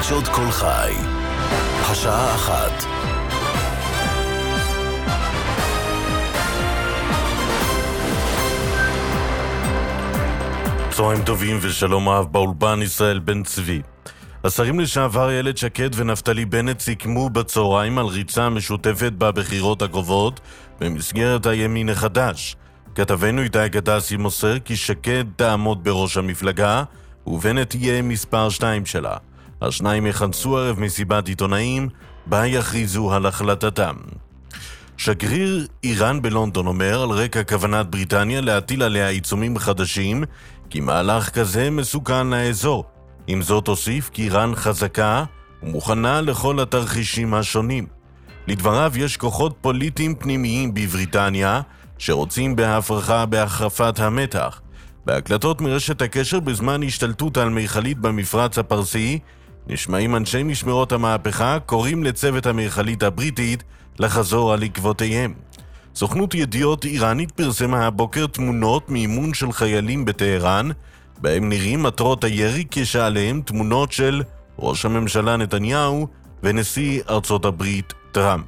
חדשות כל חי. השעה 1. צהריים טובים ושלום רב באולפן ישראל בן צבי. השרים לשעבר איילת שקד ונפתלי בנט סיכמו בצהריים על ריצה משותפת בבחירות הקרובות במסגרת הימין החדש. כתבנו איתי גדסי מוסר כי שקד תעמוד בראש המפלגה ובנט יהיה מספר 2 שלה. השניים יכנסו ערב מסיבת עיתונאים בה יכריזו על החלטתם. שגריר איראן בלונדון אומר על רקע כוונת בריטניה להטיל עליה עיצומים חדשים כי מהלך כזה מסוכן לאזור. עם זאת הוסיף כי איראן חזקה ומוכנה לכל התרחישים השונים. לדבריו יש כוחות פוליטיים פנימיים בבריטניה שרוצים בהחרפת המתח. בהקלטות מרשת הקשר בזמן השתלטות על מיכלית במפרץ הפרסי נשמעים אנשי משמרות המהפכה קוראים לצוות המיכלית הבריטית לחזור על עקבותיהם. סוכנות ידיעות איראנית פרסמה הבוקר תמונות מאימון של חיילים בטהרן, בהם נראים מטרות הירי כשעליהם תמונות של ראש הממשלה נתניהו ונשיא ארצות הברית טראמפ.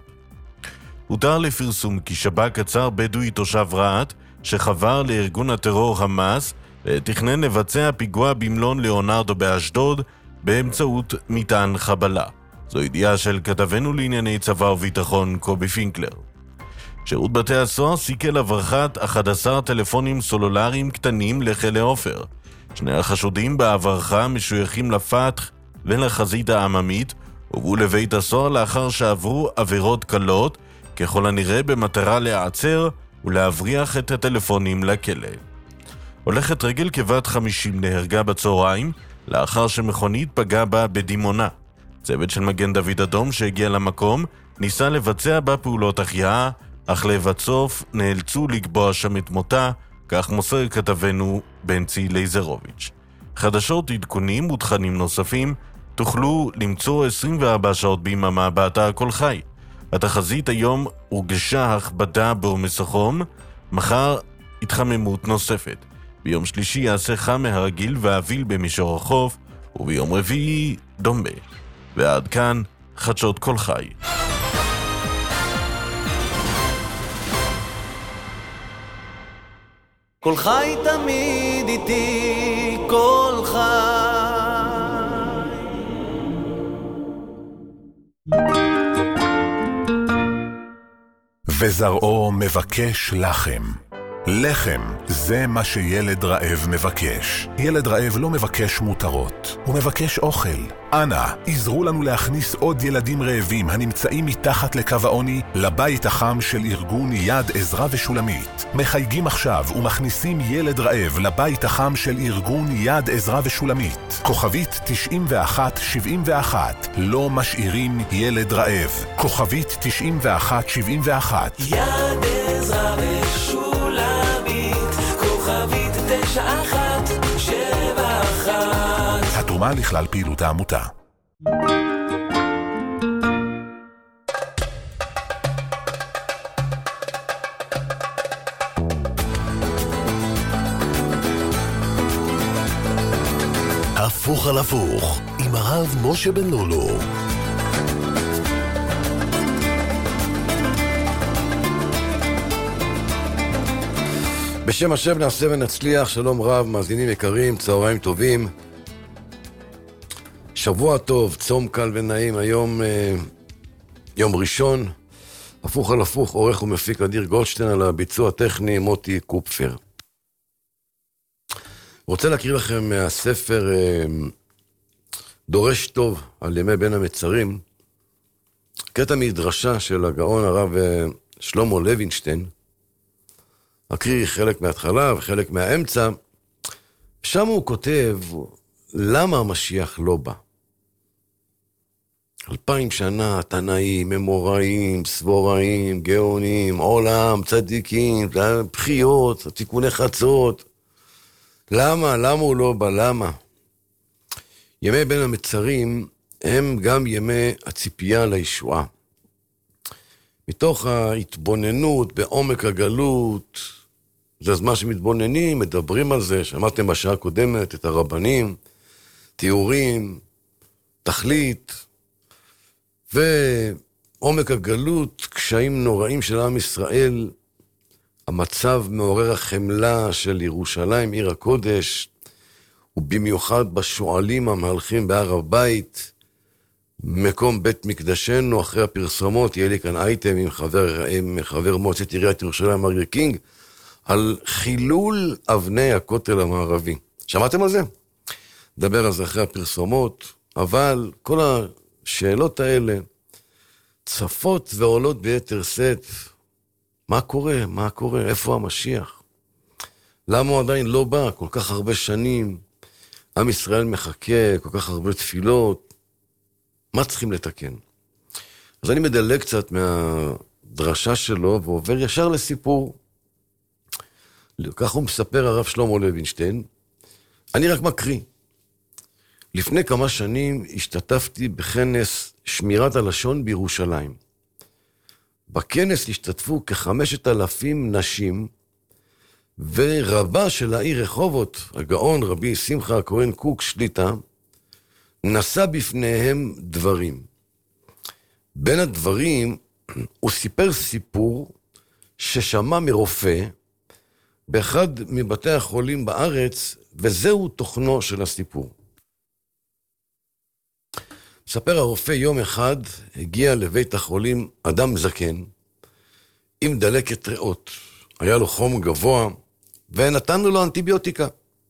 הותר לפרסום כי שב"כ עצר בדואי תושב רהט שחבר לארגון הטרור חמאס ותכנן לבצע פיגוע במלון ליאונרדו באשדוד באמצעות מטען חבלה. זו ידיעה של כתבנו לענייני צבא וביטחון קובי פינקלר. שירות בתי הסוהר סיכל הברחת 11 טלפונים סלולריים קטנים לכלא עופר. שני החשודים בהברחה משויכים לפתח ולחזית העממית הובאו לבית הסוהר לאחר שעברו עבירות קלות ככל הנראה במטרה להיעצר ולהבריח את הטלפונים לכלא. הולכת רגל כבת 50 נהרגה בצהריים לאחר שמכונית פגעה בה בדימונה. צוות של מגן דוד אדום שהגיע למקום ניסה לבצע בה פעולות החייאה, אך לבסוף נאלצו לקבוע שם את מותה, כך מוסר כתבנו בנצי לייזרוביץ'. חדשות, עדכונים ותכנים נוספים תוכלו למצוא 24 שעות ביממה באתר כל חי. התחזית היום הורגשה הכבדה בעומס החום, מחר התחממות נוספת. ביום שלישי יעשה חם מהרגיל ואביל במישור החוף, וביום רביעי דומה. ועד כאן חדשות כל חי. כל חי תמיד איתי, כל חי. וזרעו מבקש לחם. לחם זה מה שילד רעב מבקש. ילד רעב לא מבקש מותרות, הוא מבקש אוכל. אנא, עזרו לנו להכניס עוד ילדים רעבים הנמצאים מתחת לקו העוני לבית החם של ארגון יד עזרה ושולמית. מחייגים עכשיו ומכניסים ילד רעב לבית החם של ארגון יד עזרה ושולמית. כוכבית 9171. לא משאירים ילד רעב. כוכבית 9171. יד עזרה ושולמית, כוכבית 9171. התרומה לכלל פעילות העמותה. הפוך על הפוך עם הרב משה בן לולו. בשם השם נעשה ונצליח. שלום רב, מאזינים יקרים, צהריים טובים, שבוע טוב, צום קל ונעים. היום יום ראשון. הפוך על הפוך, עורך ומפיק אדיר גולדשטיין, על הביצוע הטכני מוטי קופפר. רוצה להקריא לכם מהספר דורש טוב על ימי בין המצרים, קטע מדרשה של הגאון הרב שלמה לוינשטיין. אקריא חלק מההתחלה וחלק מהאמצע. שם הוא כותב למה המשיח לא בא. 2000 שנה תנאים, אמוראים, סבוראים, גאונים, עולם, צדיקים, בחיות, תיקוני חצות. למה הוא לא בא? למה? ימי בין המצרים הם גם ימי הציפייה לישועה. מתוך ההתבוננות בעומק הגלות, זה הזמן שמתבוננים, מדברים על זה. שמעתם בשעה הקודמת את הרבנים, תיאורים, תכלית, ועומק הגלות, קשיים נוראים של עם ישראל, המצב מעורר החמלה של ירושלים, עיר הקודש, ובמיוחד בשועלים המהלכים בהר הבית, מקום בית מקדשנו. אחרי הפרסומות יהיה לי כאן אייטם עם חבר מועצת עיריית ירושלים אריה קינג, על חילול אבני הכותל המערבי. שמעתם על זה? נדבר על זה אחרי הפרסומות, אבל כל השאלות האלה צפות ועולות ביתר שאת. מה קורה? מה קורה? איפה המשיח? למה הוא עדיין לא בא? כל כך הרבה שנים, עם ישראל מחכה, כל כך הרבה תפילות. מה צריכים לתקן? אז אני מדלג קצת מהדרשה שלו ועובר ישר לסיפור. כך הוא מספר הרב שלמה לוינשטיין. אני רק מקריא. לפני כמה שנים השתתפתי בכנס שמירת הלשון בירושלים. בכנס השתתפו כ5,000 נשים, ורבה של העיר רחובות, הגאון רבי שמחה הכהן קוק שליטה, נשא בפניהם דברים. בין הדברים הוא סיפר סיפור ששמע מרופא באחד מבתי החולים בארץ, וזהו תוכנו של הסיפור. מספר הרופא, יום אחד הגיע לבית החולים אדם זקן עם דלקת ריאות. היה לו חום גבוה ונתנו לו אנטיביוטיקה.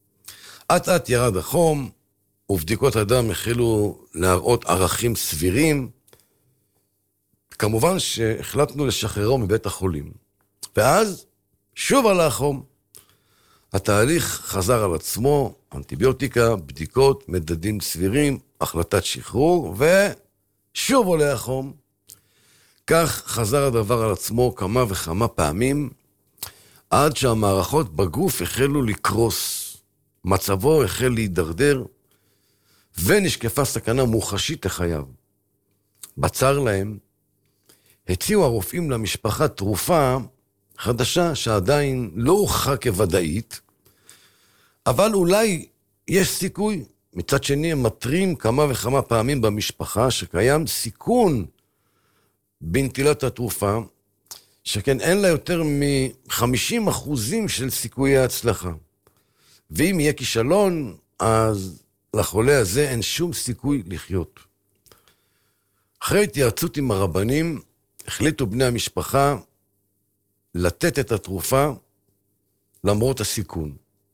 עד ירד החום ובדיקות הדם החלו להראות ערכים סבירים. כמובן שהחלטנו לשחררו מבית החולים. ואז שוב עלה החום. התהליך חזר על עצמו, אנטיביוטיקה, בדיקות, מדדים סבירים, החלטת שחרור, ושוב עולה החום. כך חזר הדבר על עצמו כמה וכמה פעמים, עד שהמערכות בגוף החלו לקרוס. מצבו החל להידרדר, ונשקפה סכנה מוחשית לחייו. בצר להם, הציעו הרופאים למשפחה תרופה חדשה שעדיין לא הוכחה כוודאית, אבל אולי יש סיכוי. מצד שני הם מטרים כמה וכמה פעמים במשפחה שקיים סיכון בנטילת התרופה, שכן אין לה יותר מ50% של סיכויי ההצלחה. ואם יהיה כישלון, אז לחולה הזה אין שום סיכוי לחיות. אחרי התייעצות עם הרבנים, החליטו בני המשפחה לתת את התרופה למרות הסיכון.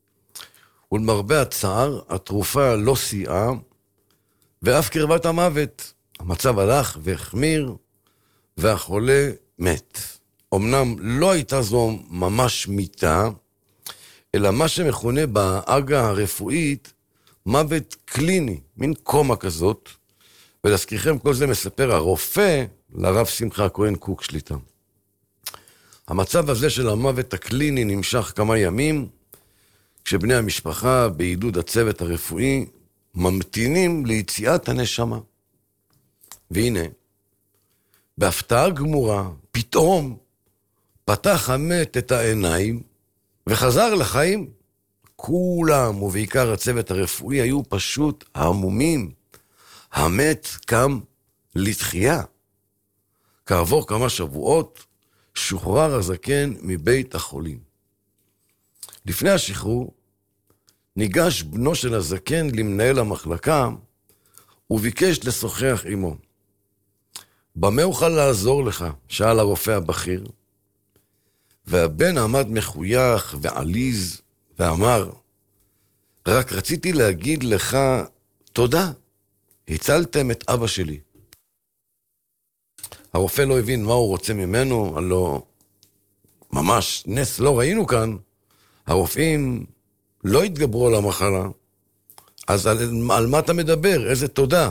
ולמרבה הצער, התרופה לא סייעה, ואף קרבת המוות. המצב הלך והחמיר, והחולה מת. אמנם לא הייתה זו ממש מיטה, אלא מה שמכונה בעגה הרפואית מוות קליני, מין קומה כזאת, ולהזכירכם כל זה מספר הרופא לרב שמחה הכהן קוק שליטה. המצב הזה של המוות הקליני נמשך כמה ימים, כשבני המשפחה בעידוד הצוות הרפואי ממתינים ליציאת הנשמה. והנה, בהפתעה גמורה, פתאום פתח המת את העיניים וחזר לחיים. כולם, ובעיקר הצוות הרפואי, היו פשוט המומים. המת קם לתחייה. כעבור כמה שבועות, שוחרר הזקן מבית החולים. לפני השחרור, ניגש בנו של הזקן למנהל המחלקה, וביקש לשוחח עמו. במה אוכל לעזור לך? שאל הרופא הבכיר. והבן עמד מחוייך ועליז, ואמר, רק רציתי להגיד לך תודה, הצלתם את אבא שלי. הרופא לא הבין מה הוא רוצה ממנו, הלא ממש נס לא ראינו כאן. הרופאים לא התגברו על המחלה, אז על מה אתה מדבר? איזה תודה?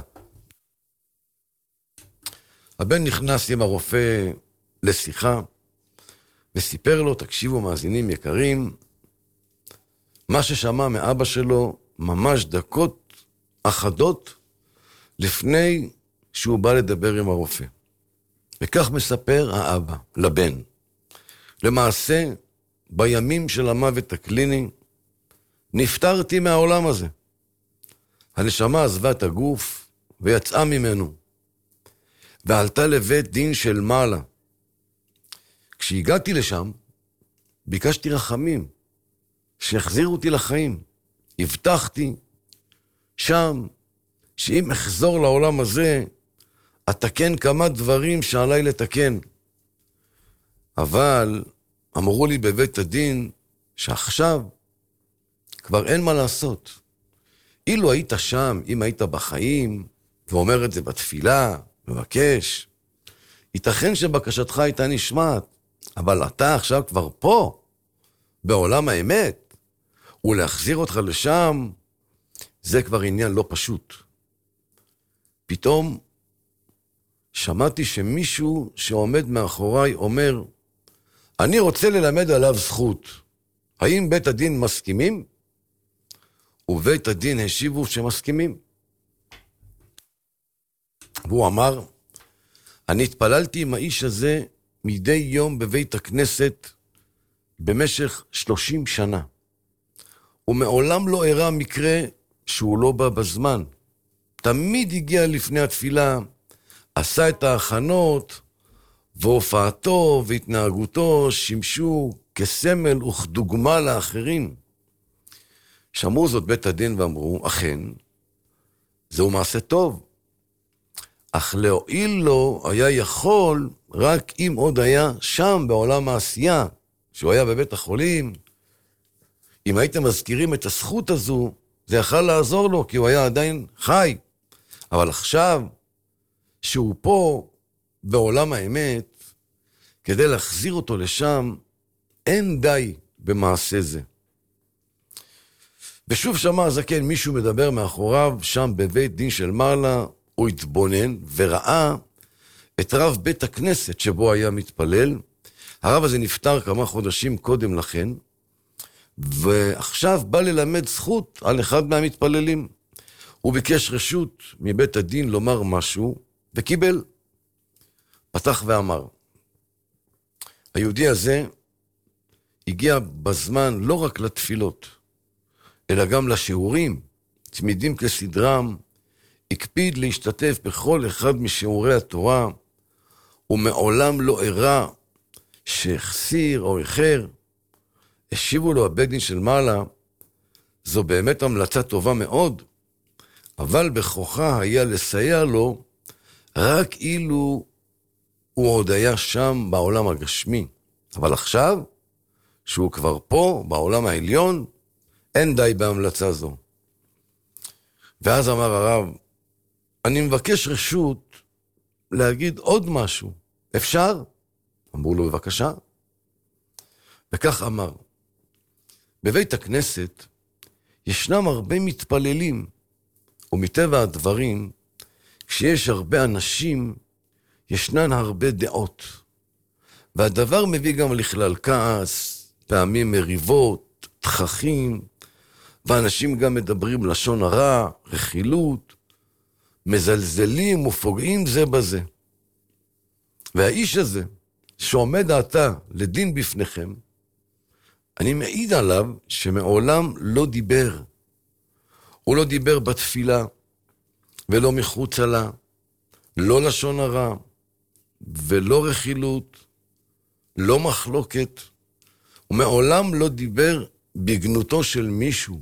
הבן נכנס עם הרופא לשיחה, וסיפר לו, תקשיבו מאזינים יקרים, מה ששמע מאבא שלו ממש דקות אחדות לפני שהוא בא לדבר עם הרופא. וכך מספר האבא לבן. למעשה, בימים של המוות הקליני, נפטרתי מהעולם הזה. הנשמה עזבה את הגוף, ויצאה ממנו, ועלתה לבית דין של מעלה. כשהגעתי לשם, ביקשתי רחמים, שיחזירו אותי לחיים. הבטחתי שם, שאם אחזור לעולם הזה, אתקן כמה דברים שעליי לתקן. אבל אמרו לי בבית הדין, שעכשיו כבר אין מה לעשות. אילו היית שם, אם היית בחיים, ואומר את זה בתפילה, מבקש, ייתכן שבקשתך הייתה נשמעת, אבל אתה עכשיו כבר פה, בעולם האמת, ולהחזיר אותך לשם, זה כבר עניין לא פשוט. פתאום שמעתי שמישהו שעומד מאחוריי אומר, אני רוצה ללמד עליו זכות. האם בית הדין מסכימים? ובית הדין השיבו שמסכימים. והוא אמר, אני התפללתי עם האיש הזה מדי יום בבית הכנסת במשך 30 שנה. ומעולם לא הראה מקרה שהוא לא בא בזמן. תמיד הגיע לפני התפילה, עשה את ההכנות, והופעתו והתנהגותו שימשו כסמל וכדוגמה לאחרים. שמעו זאת בית הדין ואמרו, אכן, זהו מעשה טוב. אך להועיל לו היה יכול רק אם עוד היה שם בעולם העשייה, שהוא היה בבית החולים. אם הייתם מזכירים את הזכות הזו, זה יכל לעזור לו, כי הוא היה עדיין חי. אבל עכשיו, שהוא פה בעולם האמת, כדי להחזיר אותו לשם, אין די במעשה זה. ושוב שמע הזקן, מישהו מדבר מאחוריו, שם בבית דין של מעלה, הוא התבונן וראה את רב בית הכנסת שבו היה מתפלל. הרב הזה נפטר כמה חודשים קודם לכן, ועכשיו בא ללמד זכות על אחד מהמתפללים. הוא ביקש רשות מבית הדין לומר משהו, וקיבל. פתח ואמר, היהודי הזה הגיע בזמן לא רק לתפילות, אלא גם לשיעורים, תמידים כסדרם, הקפיד להשתתף בכל אחד משיעורי התורה, ומעולם לא הראה שהחסיר או איחר. השיבו לו הבית דין של מעלה, זו באמת המלצה טובה מאוד, אבל בכוחה היה לסייע לו רק אילו הוא עוד היה שם בעולם הגשמי. אבל עכשיו, שהוא כבר פה בעולם העליון, אין די בהמלצה זו. ואז אמר הרב, אני מבקש רשות להגיד עוד משהו. אפשר? אמרו לו, בבקשה. וכך אמר, בבית הכנסת ישנם הרבה מתפללים, ומטבע הדברים, כשיש הרבה אנשים, ישנן הרבה דעות. והדבר מביא גם לכלל כעס, פעמים מריבות, תככים, ואנשים גם מדברים לשון הרע, רכילות, מזלזלים ופוגעים זה בזה. והאיש הזה, שעומד עתה לדין בפניכם, אני מעיד עליו שמעולם לא דיבר. הוא לא דיבר בתפילה, ולא מחוצה לה, לא לשון הרע, ולא רכילות, לא מחלוקת. הוא מעולם לא דיבר בגנותו של מישהו.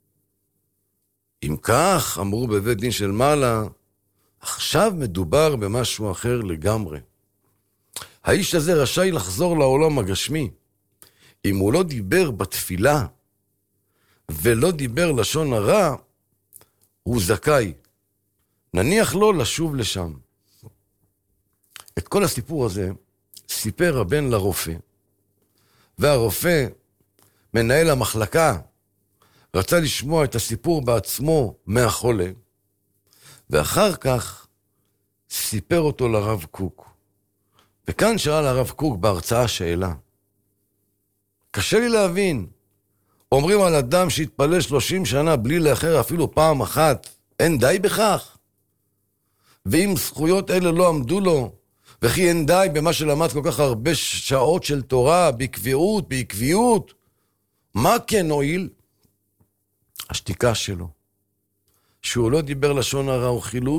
אם כך, אמרו בבית דין של מעלה, עכשיו מדובר במשהו אחר לגמרי. האיש הזה רשאי לחזור לעולם הגשמי. אם הוא לא דיבר בתפילה, ולא דיבר לשון הרע, הוא זכאי. נניח לו לשוב לשם. את כל הסיפור הזה סיפר הבן לרופא, והרופא, מנהל המחלקה, רצה לשמוע את הסיפור בעצמו מהחולה, ואחר כך סיפר אותו לרב קוק. וכאן שאל הרב קוק בהרצאה שאלה. קשה לי להבין, אומרים על אדם שהתפלל 30 שנה בלי לאחר אפילו פעם אחת, אין די בכך? ואם זכויות אלה לא עמדו לו, וכי אין די במה שלמד כל כך הרבה שעות של תורה, בעקביות, מה כן הועיל? השתיקה שלו. שהוא לא דיבר לשון הרע וחילות,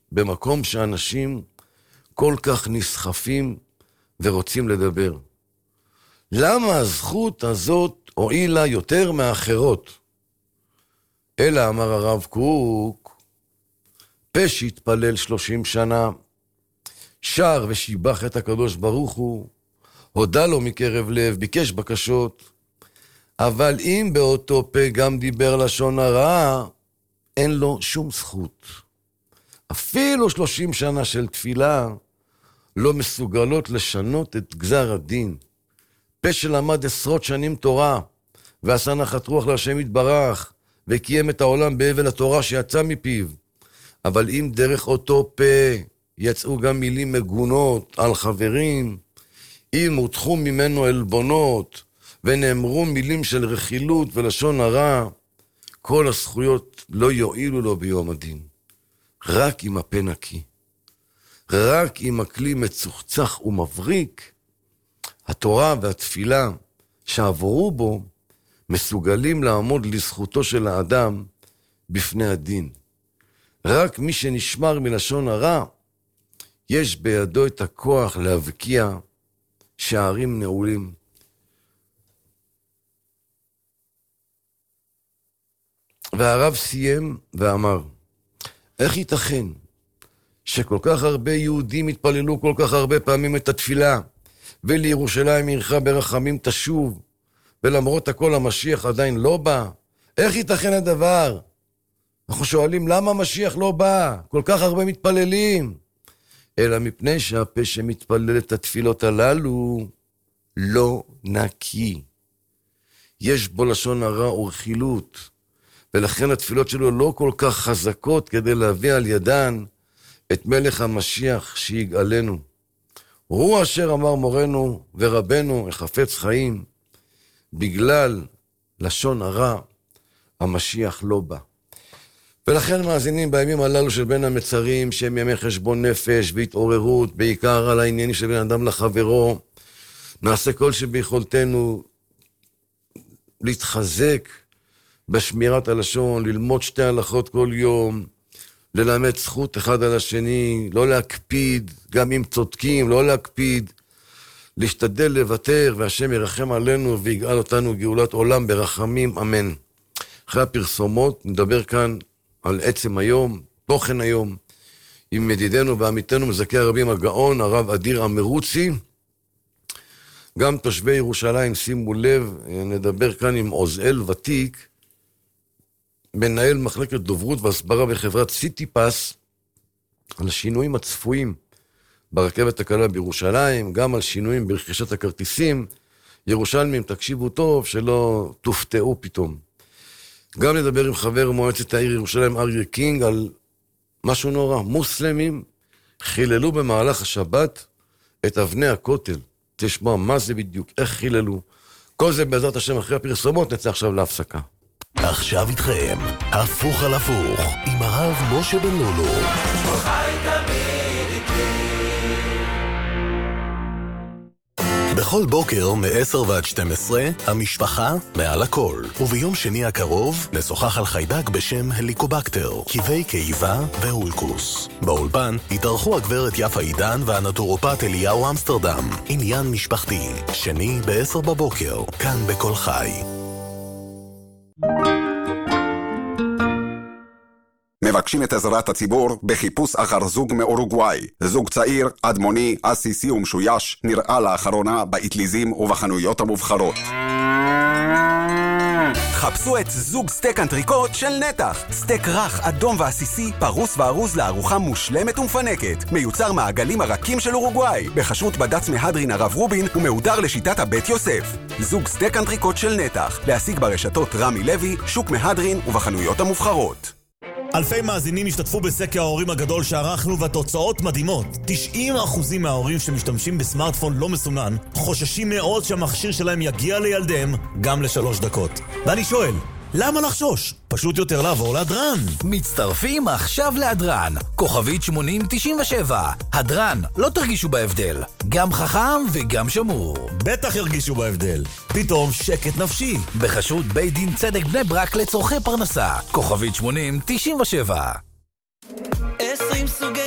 במקום שאנשים כל כך נסחפים ורוצים לדבר? למה הזכות הזאת הועילה יותר מאחרות? אלא אמר הרב קוק, פה שהתפלל 30 שנה, שר ושיבח את הקדוש ברוך הוא, הודה לו מקרב לב, ביקש בקשות, אבל אם באותו פה גם דיבר לשון הרע, אין לו שום זכות. אפילו 30 שנה של תפילה לא מסוגלות לשנות את גזר הדין. פה שלמד עשרות שנים תורה, ועשה נחת רוח להשם יתברך, וקיים את העולם באבן התורה שיצא מפיו. אבל אם דרך אותו פה יצאו גם מילים מגונות על חברים, אם הותחו ממנו אלבונות, ונאמרו מילים של רכילות ולשון הרע, כל הזכויות לא יועילו לו ביום הדין. רק עם הפה נקי, רק עם הכלי מצוחצח ומבריק, התורה והתפילה שעברו בו מסוגלים לעמוד לזכותו של האדם בפני הדין. רק מי שנשמר מלשון הרע, יש בידו את הכוח להבקיע שערים נעולים. והרב סיים ואמר, איך ייתכן שכל כך הרבה יהודים התפללו כל כך הרבה פעמים את התפילה, ולירושלים עירך ברחמים תשוב, ולמרות הכל המשיח עדיין לא בא? איך ייתכן הדבר? אנחנו שואלים למה המשיח לא בא? כל כך הרבה מתפללים. אלא מפני שהפה שמתפלל את התפילות הללו לא נקי. יש בו לשון הרע ורכילות, ולכן התפילות שלו לא כל כך חזקות כדי להביא על ידן את מלך המשיח שיגאלנו. הוא אשר אמר מורנו ורבנו החפץ חיים, בגלל לשון הרע המשיח לא בא. ולכן מאזינים בימים הללו של בין המצרים, שהם ימי חשבון נפש והתעוררות, בעיקר על העניינים של בן אדם לחברו, נעשה כל שביכולתנו להתחזק בשמירת הלשון, ללמוד 2 הלכות כל יום, ללמד זכות אחד על השני, לא להקפיד, גם אם צודקים, לא להקפיד, להשתדל לוותר, והשם ירחם עלינו ויגאל אותנו גאולת עולם ברחמים, אמן. אחרי הפרסומות נדבר כאן על עצם היום, תוכן היום, עם ידידנו ועמיתנו מזכה הרבים הגאון, הרב אדיר המרוצי. גם תושבי ירושלים, שימו לב, נדבר כאן עם עוזאל ותיק, מנהל מחלקת דוברות והסברה בחברת סיטיפס, על השינויים הצפויים ברכבת הקלה בירושלים, גם על שינויים ברכישת הכרטיסים. ירושלמים, תקשיבו טוב, שלא תופתעו פתאום. גם נדבר עם חבר מועצת העיר ירושלים אריה קינג על משהו נורא. מוסלמים חיללו במהלך השבת את אבני הכותל. תשמע מה זה בדיוק, איך חיללו. כל זה בעזרת השם אחרי הפרסומות. נצא עכשיו להפסקה. עכשיו איתכם, הפוך על הפוך, עם הרב משה בן לולו. חי תמיד איתי. בכל בוקר מ-10 ועד 12, המשפחה מעל הכל. וביום שני הקרוב נשוחח על חיידק בשם הליקובקטר, כיבי קיבה ואולקוס. באולפן התארחו הגברת יפה עידן והנטורופט אליהו אמסטרדם. עניין משפחתי, שני ב-10 בבוקר, כאן בכל חי. מבקשים את עזרת הציבור בחיפוש אחר זוג מאורוגוואי. זוג צעיר, אדמוני, אסיסי ומשויש, נראה לאחרונה באטליזים ובחנויות המובחרות. חפשו את זוג סטייק אנטריקוט של נתח. סטייק רך, אדום ועסיסי, פרוס וארוז לארוחה מושלמת ומפנקת. מיוצר מהעגלים הרכים של אורוגוואי, בחשרות בד"ץ מהדרין הרב רובין ומהודר לשיטת הבית יוסף. זוג סטייק אנטריקוט של נתח, להשיג ברשתות רמי לוי, שוק מהדרין ובחנויות המובחרות. אלפי מאזינים השתתפו בסקר ההורים הגדול שערכנו, והתוצאות מדהימות. 90% מההורים שמשתמשים בסמארטפון לא מסונן חוששים מאוד שהמכשיר שלהם יגיע לילדיהם גם ל3 דקות. ואני שואל, למה לחשוש? פשוט יותר לעבור להדרן. מצטרפים עכשיו להדרן. כוכבית 8097. הדרן, לא תרגישו בהבדל. גם חכם וגם שמור. בטח ירגישו בהבדל. פתאום שקט נפשי. בחשרות בית דין צדק בני ברק לצורכי פרנסה. כוכבית 8097. 20 סוגי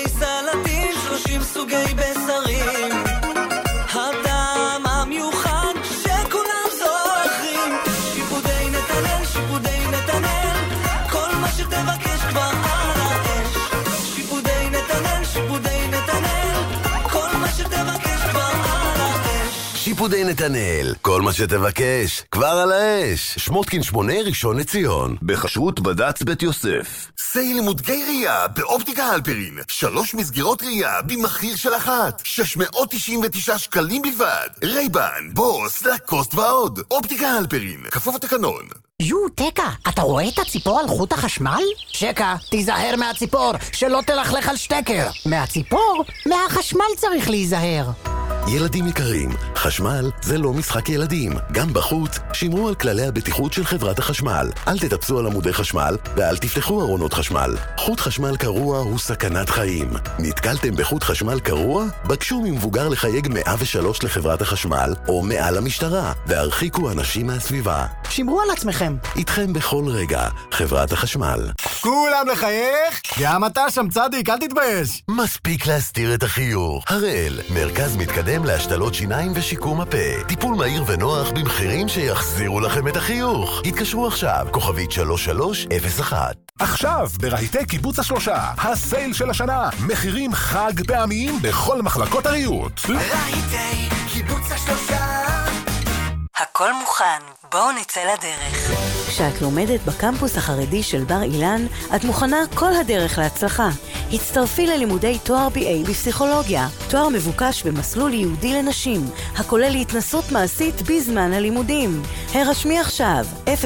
סוגי בשרים, הטעם המיוחד שכולם זוכרים. שיפודי נתנאל, שיפודי נתנאל, כל מה שתבקש כבר על האש. שיפודי נתנאל, שיפודי נתנאל, כל מה שתבקש כבר על האש. שיפודי נתנאל, כל מה שתבקש כבר על האש. שמותקין 8 ראשון לציון, בחשרות בד"ץ בית יוסף. סייל לימודי ראייה באופטיקה הלפרין, 3 מסגרות ראייה במחיר של אחת, 699 שקלים בלבד. רייבן, בוס, לקוסט ועוד. אופטיקה הלפרין, כפוף התקנון. טקה, אתה רואה את הציפור על חוט החשמל? שקה, תיזהר מהציפור, שלא תלכלך על שטקר. מהציפור, מהחשמל צריך להיזהר. ילדים יקרים, חשמל זה לא משחק ילדים. גם בחוץ, שמרו על כללי הבטיחות של חברת החשמל. אל תטפסו על עמודי חשמל ואל תפתחו ארונות חשמל. חוט חשמל קרוע הוא סכנת חיים. נתקלתם בחוט חשמל קרוע? בקשו ממבוגר לחייג 103 לחברת החשמל או מעל המשטרה והרחיקו אנשים מהסביבה. שמרו על עצמכם. איתכם בכל רגע, חברת החשמל. כולם לחייך? גם אתה שם צדיק, אל תתבייש. מספיק להסתיר את החיוך. הראל, מרכז מתקדם להשתלות שיניים ושיקום הפה. טיפול מהיר ונוח במחירים שיחזירו לכם את החיוך. התקשרו עכשיו, כוכבית 3301. עכשיו, ברהיטי קיבוץ השלושה, הסייל של השנה, מחירים חג פעמיים בכל מחלקות הריהוט. רהיטי קיבוץ השלושה. הכל מוכן, בואו נצא לדרך. כשאת לומדת בקמפוס החרדי של בר אילן, את מוכנה כל הדרך להצלחה. הצטרפי ללימודי תואר BA בפסיכולוגיה, תואר מבוקש במסלול ייעודי לנשים, הכולל התנסות מעשית בזמן הלימודים. הרשמי עכשיו,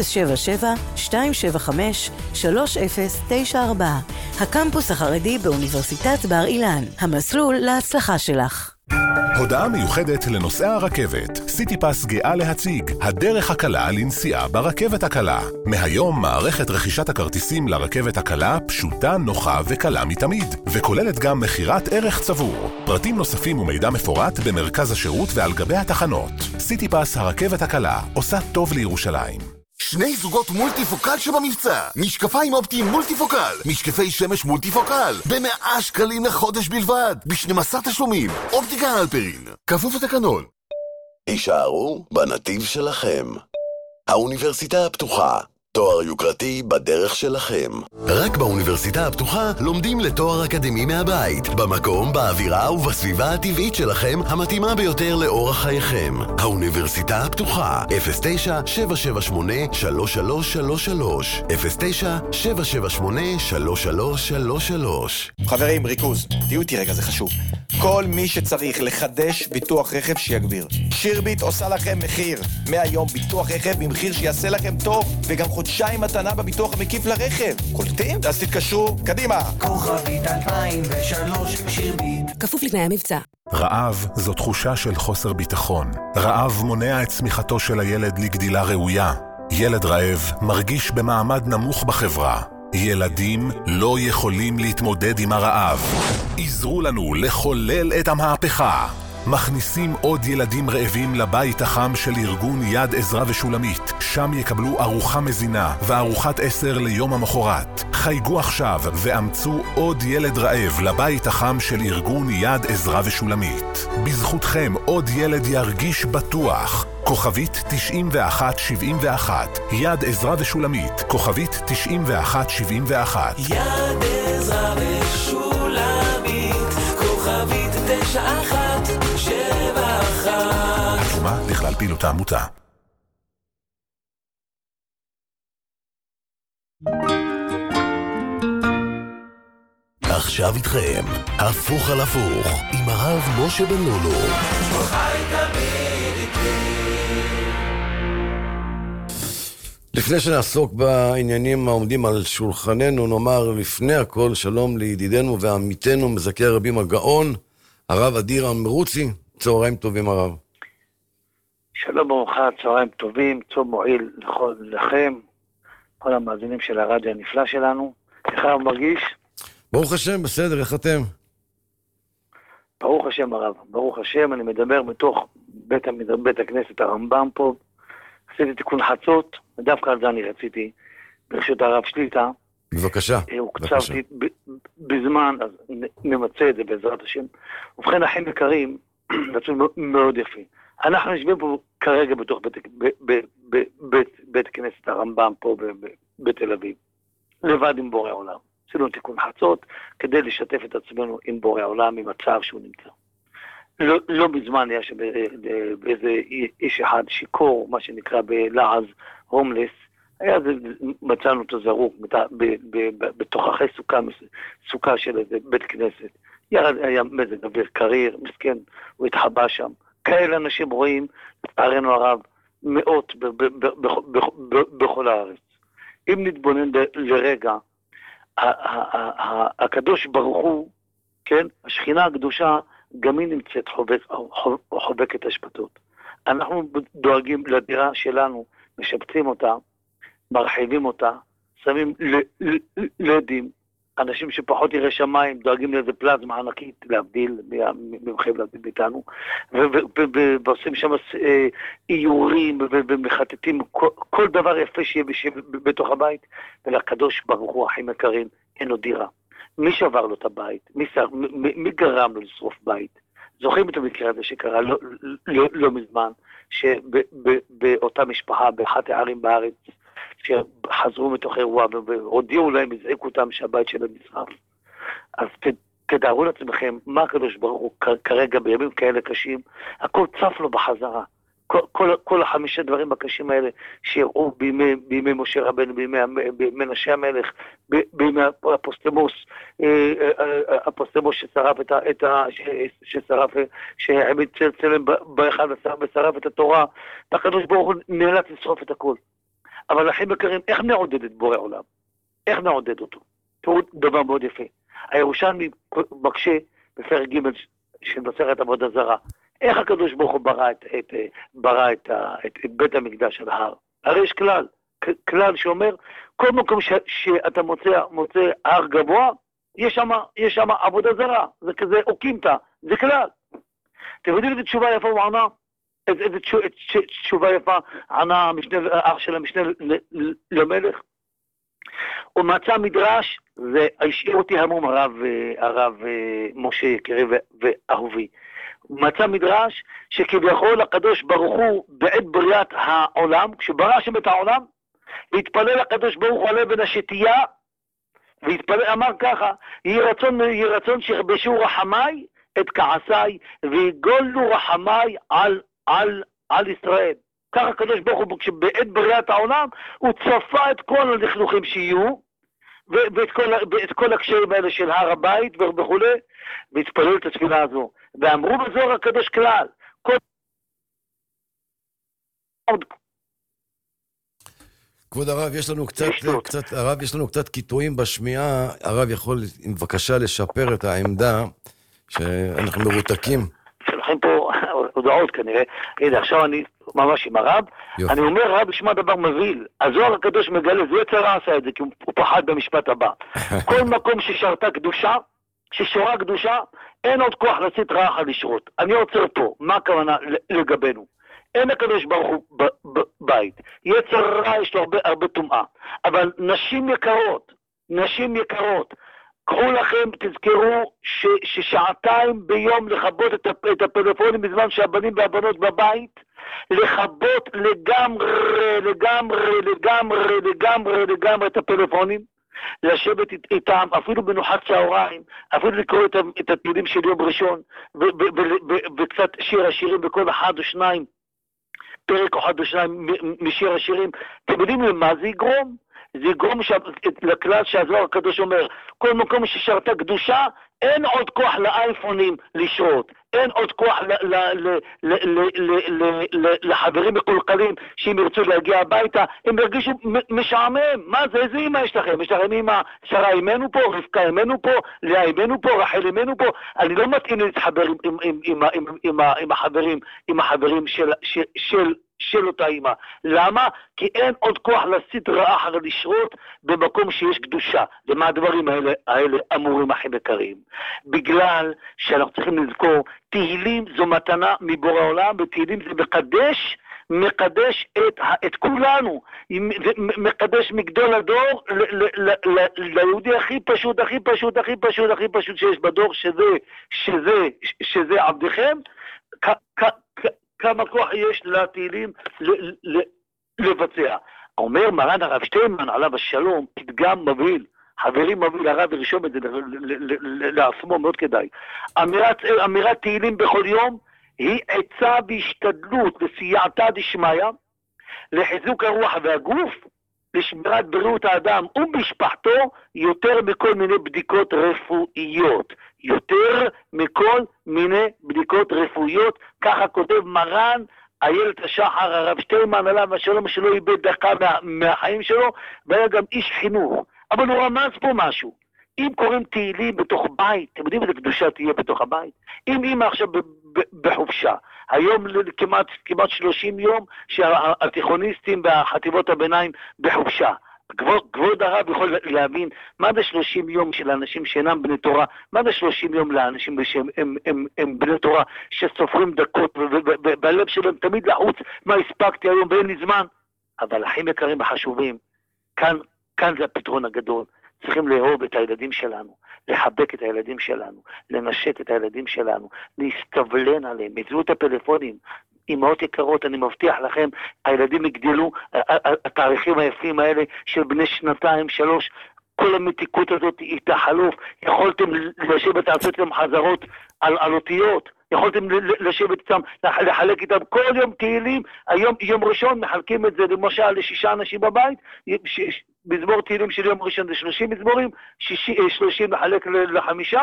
077-275-3094. הקמפוס החרדי באוניברסיטת בר אילן, המסלול להצלחה שלך. הודעה מיוחדת לנוסעי הרכבת. סיטיפס גאה להציג הדרך הקלה לנסיעה ברכבת הקלה. מהיום מערכת רכישת הכרטיסים לרכבת הקלה פשוטה, נוחה וקלה מתמיד, וכוללת גם מחירת ערך צבור. פרטים נוספים ומידע מפורט במרכז השירות ועל גבי התחנות. סיטיפס הרכבת הקלה עושה טוב לירושלים. 2 זוגות מולטיפוקל שבמבצע. משקפיים אופטיים מולטיפוקל, משקפי שמש מולטיפוקל, ב100 שקלים לחודש בלבד, ב12 תשלומים. אופטיקה הלפרין, כפוף לתקנון. הישארו בנתיב שלכם. האוניברסיטה הפתוחה, תואר יוקרתי בדרך שלכם. רק באוניברסיטה הפתוחה לומדים לתואר אקדמי מהבית, במקום, באווירה ובסביבה הטבעית שלכם, המתאימה ביותר לאורח חייכם. האוניברסיטה הפתוחה, 09-778-3333, 09-778-3333. חברים, ריכוז, תהיו איתי רגע, זה חשוב. כל מי שצריך לחדש ביטוח רכב שיגביר. שירביט עושה לכם מחיר. מהיום ביטוח רכב במחיר שיעשה לכם טוב, וגם חודשיים מתנה בביטוח המקיף לרכב. קולטים? אז תתקשרו, קדימה. כוכבית 2003 שירביט. כפוף לתנאי המבצע. רעב זו תחושה של חוסר ביטחון. רעב מונע את צמיחתו של הילד לגדילה ראויה. ילד רעב מרגיש במעמד נמוך בחברה. ילדים לא יכולים להתמודד עם הרעב. עזרו לנו לחולל את המהפכה. מכניסים עוד ילדים רעבים לבית החם של ארגון יד עזרא ושולמית. שם יקבלו ארוחה מזינה וארוחת 10 ליום המחרת. חייגו עכשיו ואמצו עוד ילד רעב לבית החם של ארגון יד עזרא ושולמית. בזכותכם עוד ילד ירגיש בטוח. כוכבית 9171. יד עזרא ושולמית. כוכבית 9171. יד עזרא ושולמית. כוכבית 9171. התשומה לכלל פעילות העמותה. עכשיו איתכם, הפוך על הפוך, עם הרב משה בן לולו. חי תמיד איתי. לפני שנעסוק בעניינים העומדים על שולחננו, נאמר לפני הכל שלום לידידנו ועמיתנו מזכה הרבים הגאון, הרב אדיר אמרוצי. צהריים טובים הרב. שלום וברכה, צהריים טובים, צום מועיל לכם, כל המאזינים של הרדיו הנפלא שלנו. איך הרב מרגיש? ברוך השם, בסדר, איך אתם? ברוך השם הרב, ברוך השם. אני מדבר בתוך בית הכנסת הרמב"ם פה. עשיתי תיקון חצות, ודווקא על זה אני רציתי, ברשות הרב שליטה. בבקשה. הוקצבתי בזמן, אז נמצא את זה בעזרת השם. ובכן, אחים יקרים, נצאו מאוד יפי. אנחנו יושבים פה כרגע בתוך בית כנסת הרמב"ם פה בתל אביב, לבד עם בורא עולם. עשינו תיקון חצות כדי לשתף את עצמנו עם בורא עולם, עם מצב שהוא נמצא. לא בזמן יש באיזה איש אחד שיקור, מה שנקרא בלעז, הומלס, היה זה, מצאנו אותו זרוק בתוכחי סוכה של איזה בית כנסת. היה מזג אוויר קריר, מסכן, הוא התחבא שם. כאלה אנשים רואים, לצערנו הרב, מאות בכל הארץ. אם נתבונן לרגע, הקדוש ברוך הוא, כן, השכינה הקדושה, גם היא נמצאת חובקת השפטות. אנחנו דואגים לדירה שלנו, משפצים אותה, מרחיבים אותה, שמים לדים, אנשים שפחות ירא שמיים, דואגים לאיזה פלזמה ענקית, להבדיל, ממחייב להבדיל איתנו, ועושים שם איורים, ומחטטים כל דבר יפה שיהיה בתוך הבית, ולקדוש ברוך הוא, אחים יקרים, אין לו דירה. מי שבר לו את הבית? מי גרם לו לשרוף בית? זוכרים את המקרה הזה שקרה לא מזמן, שבאותה משפחה, באחת הערים בארץ, שחזרו מתוך אירוע, והודיעו להם, הזעיקו אותם שהבית שלהם נשרף. אז תדערו לעצמכם, מה הקדוש ברוך הוא כרגע בימים כאלה קשים, הכל צף לו בחזרה. כל החמישה דברים הקשים האלה שהראו בימי משה רבנו, בימי מנשה המלך, בימי הפוסטמוס שהעמיד צלם באחד ושרף את התורה, והקדוש ברוך הוא נאלץ לשרוף את הכל. אבל אחים יקרים, איך נעודד את בורא עולם? איך נעודד אותו? תראו דבר מאוד יפה. הירושלמי מקשה בפרק ג' של מסכת עבודה זרה. איך הקדוש ברוך הוא ברא את בית המקדש על ההר? הרי יש כלל שאומר, כל מקום שאתה מוצא הר גבוה, יש שם עבודה זרה. זה כזה אוקימתא, זה כלל. אתם יודעים איזה תשובה יפה הוא ענה? איזה תשובה יפה ענה אח של המשנה למלך? הוא מצא מדרש, והשאיר אותי המום הרב משה יקירי ואהובי. הוא מצא מדרש שכביכול הקדוש ברוך הוא בעת בריאת העולם, כשברא שם את העולם, והתפלל הקדוש ברוך הוא עלי בן השתייה, והתפלל, אמר ככה, יהי רצון שיכבשו רחמיי את כעסיי, ויגולו רחמיי על ישראל. ככה הקדוש ברוך הוא, כשבעת בריאת העולם, הוא צפה את כל הלכלוכים שיהיו, ואת כל הקשיים האלה של הר הבית וכו', והתפלל את התפילה הזו. ואמרו בזוהר הקדוש כלל, כבוד הרב, יש לנו קצת קיטויים בשמיעה. הרב יכול בבקשה לשפר את העמדה שאנחנו מרותקים. שלכם פה הודעות כנראה. הנה, עכשיו אני ממש עם הרב. אני אומר, רב ישמע דבר מבהיל. הזוהר הקדוש מגלה, זה יצרה עשה את זה, כי הוא פחד במשפט הבא. כל מקום ששרתה קדושה, ששורה קדושה, אין עוד כוח לצאת רעך על לשרות. אני עוצר פה. מה הכוונה לגבינו? אין הקדוש ברוך הוא בית. יצר רע יש לו הרבה טומאה. אבל נשים יקרות, קחו לכם, תזכרו ששעתיים ביום לכבות את הפלאפונים בזמן שהבנים והבנות בבית, לכבות לגמרי את הפלאפונים, לשבת איתם, אפילו בנוחת צהריים, אפילו לקרוא את התהילים של יום ראשון, וקצת שיר השירים בכל אחד או שניים, פרק אחד או שניים משיר השירים. אתם יודעים למה זה יגרום? זה יגרום לכלל שהזוהר הקדוש אומר, כל מקום ששרתה קדושה, אין עוד כוח לאייפונים לשרות, אין עוד כוח לחברים מקולקלים שאם ירצו להגיע הביתה, הם ירגישו משעמם. מה זה? איזה אמא יש לכם? יש לכם אמא, שרה אימנו פה, רבקה אימנו פה, לאה אימנו פה, רחל אימנו פה. אני לא מתאים להתחבר עם החברים של אותה אמא. למה? כי אין עוד כוח להסיט רעה אחר לשרות במקום שיש קדושה. ומה הדברים האלה אמורים אחים יקרים? בגלל שאנחנו צריכים לזכור, תהילים זו מתנה מבורא העולם, ותהילים זה מקדש מקדש את כולנו, מקדש מגדול הדור ליהודי הכי פשוט שיש בדור, שזה עבדיכם. כמה כוח יש לתהילים לבצע. אומר מרן הרב שטיינמן עליו השלום, פתגם מבהיל, חברים מבהיל, הרב ירשום את זה לעצמו, מאוד כדאי. אמירת תהילים בכל יום היא עצה והשתדלות לסייעתא דשמיא, לחיזוק הרוח והגוף, לשמירת בריאות האדם ומשפחתו, יותר מכל מיני בדיקות רפואיות. יותר מכל מיני בדיקות רפואיות, ככה כותב מרן איילת השחר הרב שטיינמן עליו השלום, שלא איבד דקה מהחיים שלו, והיה גם איש חינוך. אבל הוא רמז פה משהו. אם קוראים תהילים בתוך בית, אתם יודעים איזה קדושה תהיה בתוך הבית? אם אמא עכשיו בחופשה, היום כמעט 30 יום שהתיכוניסטים והחטיבות הביניים בחופשה. כבוד הרב יכול להבין מה זה 30 יום של אנשים שאינם בני תורה, מה זה 30 יום לאנשים שהם בני תורה, שסופרים דקות ובלב שלהם תמיד לחוץ, מה הספקתי היום ואין לי זמן. אבל הכי יקרים וחשובים, כאן זה הפתרון הגדול. צריכים לאהוב את הילדים שלנו, לחבק את הילדים שלנו, לנשק את הילדים שלנו, להסתבלן עליהם, יצאו את הפלאפונים, אמהות יקרות, אני מבטיח לכם, הילדים יגדלו, התאריכים היפים האלה של בני 2-3, כל המתיקות הזאת היא תחלוף, יכולתם לשבת לעשות להם חזרות על אותיות, יכולתם לשבת איתם, לחלק איתם כל יום תהילים, היום יום ראשון מחלקים את זה למשל ל6 אנשים בבית, מזמור תהילים של יום ראשון זה 30 מזמורים, 30 לחלק ל5,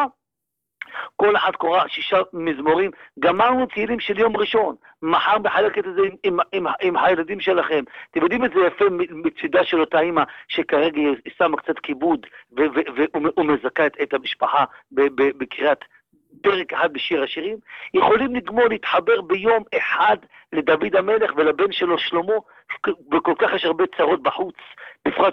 כל אחד קורא 6 מזמורים, גמרנו תהילים של יום ראשון, מחר מחלקת את זה עם הילדים שלכם. אתם יודעים את זה יפה מצידה של אותה אמא, שכרגע היא שמה קצת כיבוד, ומזכה את המשפחה בקריאת פרק אחד בשיר השירים, יכולים לגמור להתחבר ביום אחד לדוד המלך ולבן שלו שלמה, וכל כך יש הרבה צרות בחוץ, בפרט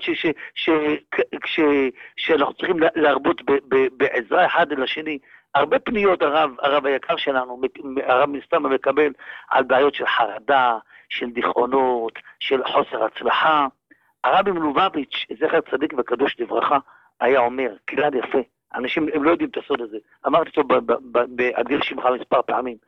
שאנחנו צריכים להרבות בעזרה אחד אל השני. הרבה פניות הרב היקר שלנו, הרב מסתם מקבל על בעיות של חרדה, של דיכאונות, של חוסר הצלחה. הרבי מלובביץ', זכר צדיק וקדוש לברכה, היה אומר, כלל יפה, אנשים הם לא יודעים את הסוד הזה, אמרתי אותו באדיר שמך מספר פעמים,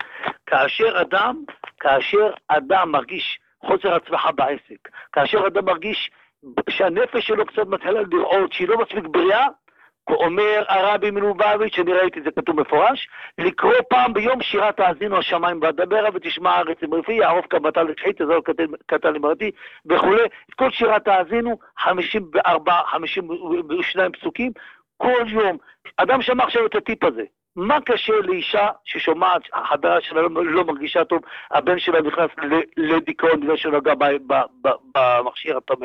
כאשר אדם מרגיש חוסר הצלחה בעסק, כאשר אדם מרגיש שהנפש שלו קצת מתחילה לראות שהיא לא מספיק בריאה, אומר הרבי מלובביץ', אני ראיתי את זה כתוב מפורש, לקרוא פעם ביום שירת האזינו השמיים והדברה ותשמע הארץ אמרפי, יערוף כבתה לתחית, הזו קטן למרתי וכו', את כל שירת האזינו, 52 פסוקים, כל יום. אדם שמע עכשיו את הטיפ הזה, מה קשה לאישה ששומעת, החברה שלה לא מרגישה טוב, הבן שלה נכנס לדיכאון בגלל שהוא נגע במכשיר הטמא,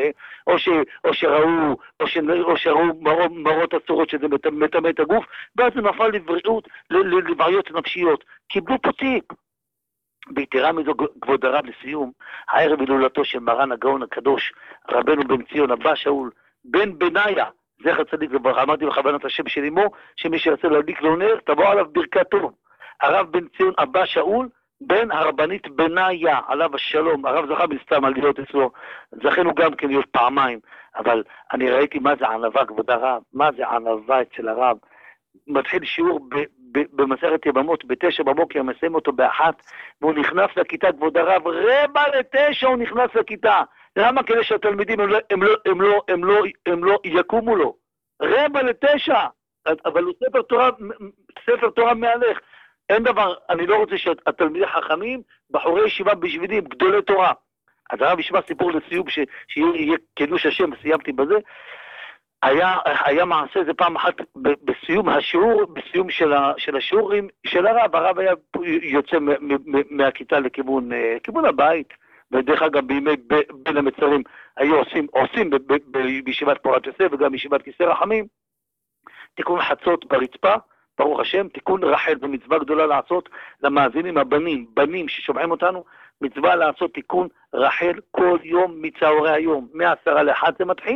או שראו מראות אסורות שזה מטמא את הגוף, ואז זה נפל לבעיות נפשיות. קיבלו פה טיפ. ביתרה מזו, כבוד הרב, לסיום, הערב הילולתו של מרן הגאון הקדוש, רבנו בן ציון אבא שאול, בן בניה, זכר צדיק לברכה, אמרתי בכוונת השם של אמו, שמי שרצה להדליק לו נר, תבוא עליו ברכת טוב. הרב בן ציון אבא שאול, בן הרבנית בניה, עליו השלום. הרב זכה בסתם על להיות אצלו, זכינו גם כן להיות פעמיים, אבל אני ראיתי מה זה ענווה, כבוד הרב, מה זה ענווה אצל הרב. מתחיל שיעור במסכת יבמות, 9 בבוקר, מסיים אותו ב1, והוא נכנס לכיתה, כבוד הרב, 8:45 הוא נכנס לכיתה. למה? כדי שהתלמידים הם לא יקומו לו. 8:45, אבל הוא ספר תורה מהלך. אין דבר, אני לא רוצה שהתלמידי חכמים, בחורי ישיבה בשבילים, גדולי תורה. אז הרב ישמע סיפור לסיום, שיהיה קידוש השם, סיימתי בזה. היה מעשה, זה פעם אחת בסיום השיעור, בסיום של השיעורים של הרב היה יוצא מהכיתה לכיוון הבית, ודרך אגב בימי בין המצרים היו עושים בישיבת פורת יוסף וגם בישיבת כיסא רחמים, תיקון חצות ברצפה, ברוך השם, תיקון רחל במצווה גדולה לעשות למאזינים בנים ששומעים אותנו, מצווה לעשות תיקון רחל כל יום מצהרי היום, מ10 ל-1 זה מתחיל,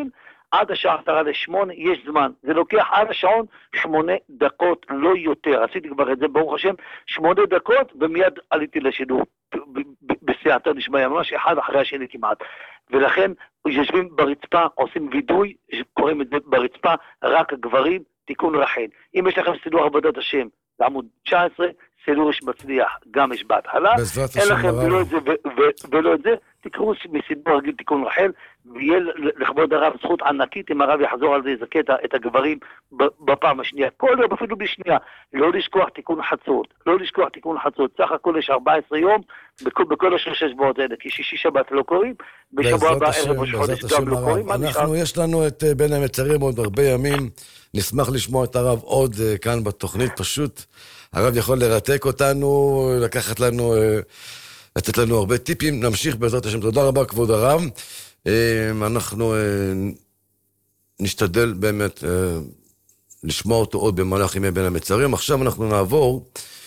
עד השעה 7:50 יש זמן. זה לוקח עד השעון 8 דקות, לא יותר. עשיתי כבר את זה, ברוך השם, 8 דקות, ומיד עליתי לשידור. בסייעתא דשמיא, ממש אחד אחרי השני כמעט. ולכן יושבים ברצפה, עושים וידוי, קוראים את זה ברצפה, רק הגברים, תיקון רחל. אם יש לכם סידור עבודת השם, בעמוד 19, סידור יש מצליח, גם יש בהתחלה, אין לכם ולא את זה ולא את זה, תקראו מסידור רגיל תיקון רחל, ויהיה לכבוד הרב זכות ענקית, אם הרב יחזור על זה, יזכה את הגברים בפעם השנייה, כל יום אפילו בשנייה, לא לשכוח תיקון חצות, לא לשכוח תיקון חצות, סך הכל יש 14 יום, בכל השלושה שבועות האלה, כי שישי שבת לא קוראים, בשבוע הבא ערב ראש חודש גם לא קוראים. יש לנו את בין המצרים עוד הרבה ימים, נשמח לשמוע את הרב עוד כאן בתוכנית, פשוט הרב יכול לרתק אותנו, לתת לנו הרבה טיפים, נמשיך בעזרת השם. תודה רבה כבוד הרב, אנחנו נשתדל באמת לשמוע אותו עוד במהלך ימי בין המצרים. עכשיו אנחנו נעבור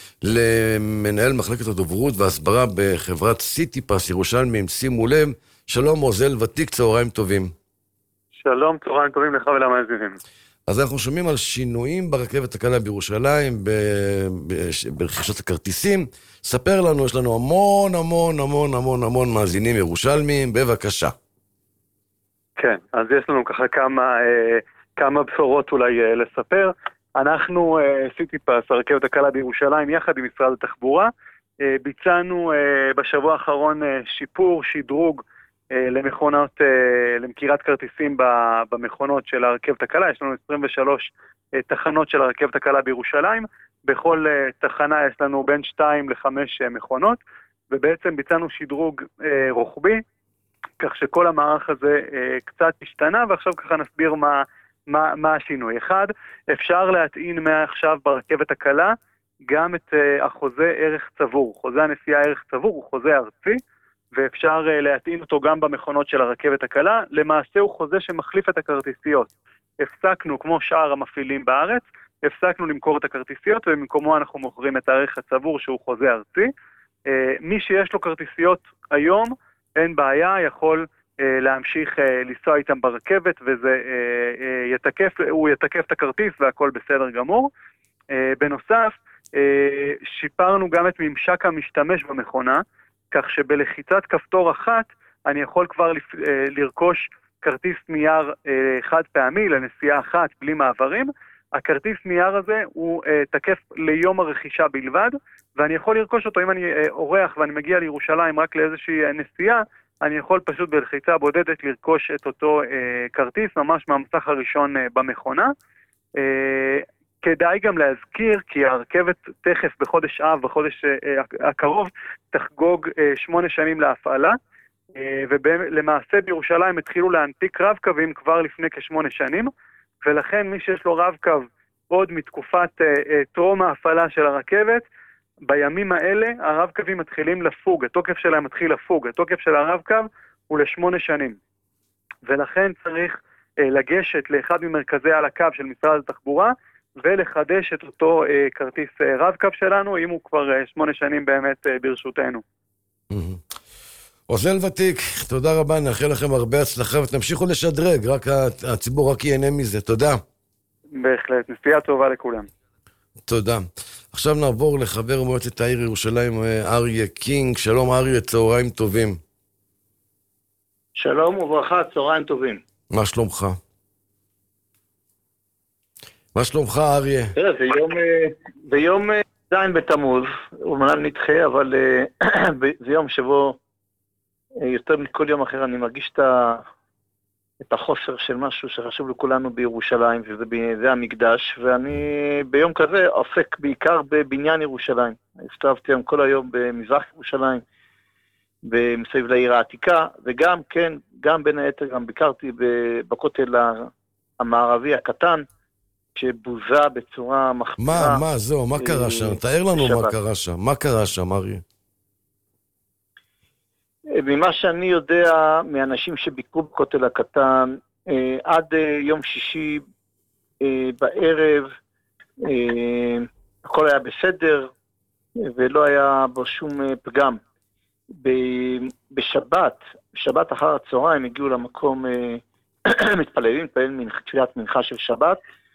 למנהל מחלקת הדוברות והסברה בחברת סיטיפס ירושלמים, שימו לב, שלום עוזל ותיק, צהריים טובים. שלום, צהריים טובים לך ולמאזינים. אז אנחנו שומעים על שינויים ברכבת הקלה בירושלים, ברכישת הכרטיסים. ספר לנו, יש לנו המון מאזינים ירושלמיים, בבקשה. כן, אז יש לנו ככה כמה בשורות אולי לספר. אנחנו, סיטיפס, הרכבת הקלה בירושלים, יחד עם משרד התחבורה, ביצענו בשבוע האחרון שיפור, שדרוג, למכונות, למכירת כרטיסים במכונות של הרכבת הקלה. יש לנו 23 תחנות של הרכבת הקלה בירושלים. בכל תחנה יש לנו בין 2 ל-5 מכונות, ובעצם ביצענו שדרוג רוחבי, כך שכל המערך הזה קצת השתנה, ועכשיו ככה נסביר מה השינוי. אחד, אפשר להטעין מעכשיו ברכבת הקלה גם את החוזה ערך צבור. חוזה הנסיעה ערך צבור הוא חוזה ארצי, ואפשר להטעין אותו גם במכונות של הרכבת הקלה. למעשה הוא חוזה שמחליף את הכרטיסיות. הפסקנו, כמו שאר המפעילים בארץ, הפסקנו למכור את הכרטיסיות, ובמקומו אנחנו מוכרים את הערך הצבור שהוא חוזה ארצי. מי שיש לו כרטיסיות היום, אין בעיה, יכול להמשיך לנסוע איתם ברכבת, וזה הוא יתקף את הכרטיס והכל בסדר גמור. בנוסף, שיפרנו גם את ממשק המשתמש במכונה, כך שבלחיצת כפתור אחת אני יכול כבר לרכוש כרטיס נייר חד פעמי לנסיעה אחת בלי מעברים. הכרטיס נייר הזה הוא תקף ליום הרכישה בלבד, ואני יכול לרכוש אותו אם אני אורח ואני מגיע לירושלים רק לאיזושהי נסיעה, אני יכול פשוט בלחיצה בודדת לרכוש את אותו כרטיס ממש מהמסך הראשון במכונה. כדאי גם להזכיר כי הרכבת תכף בחודש אב, בחודש הקרוב, תחגוג 8 שנים להפעלה, ולמעשה בירושלים התחילו להנפיק רב קווים כבר לפני כ8 שנים, ולכן מי שיש לו רב קו עוד מתקופת טרום ההפעלה של הרכבת, בימים האלה הרב קווים מתחילים לפוג, התוקף שלהם מתחיל לפוג, התוקף של הרב קו הוא ל8 שנים, ולכן צריך לגשת לאחד ממרכזי על הקו של משרד התחבורה, ולחדש את אותו כרטיס רב קו שלנו, אם הוא כבר 8 שנים באמת ברשותנו. עוזל ותיק, תודה רבה, נאחל לכם הרבה הצלחה, ותמשיכו לשדרג, רק הציבור רק ייהנה מזה, תודה. בהחלט, נסיעה טובה לכולם. תודה. עכשיו נעבור לחבר מועצת העיר ירושלים, אריה קינג. שלום אריה, צהריים טובים. שלום וברכה, צהריים טובים. מה שלומך? מה שלומך אריה? תראה, זה יום זין בתמוז, הוא אומנם נדחה, אבל זה יום שבו יותר מכל יום אחר אני מרגיש את החוסר של משהו שחשוב לכולנו בירושלים, וזה המקדש, ואני ביום כזה עוסק בעיקר בבניין ירושלים. הסתובבתי כל היום במזרח ירושלים, מסביב לעיר העתיקה, וגם כן, גם בין היתר גם ביקרתי בכותל המערבי הקטן, שבוזה בצורה מחפירה. מה זהו? מה קרה שם? תאר לנו מה קרה שם. מה קרה שם, אריה? ממה שאני יודע מאנשים שביקרו בכותל הקטן, עד יום שישי בערב, הכל היה בסדר, ולא היה בו שום פגם. בשבת אחר הצהריים הגיעו למקום מתפללים תפילת מנחה של שבת,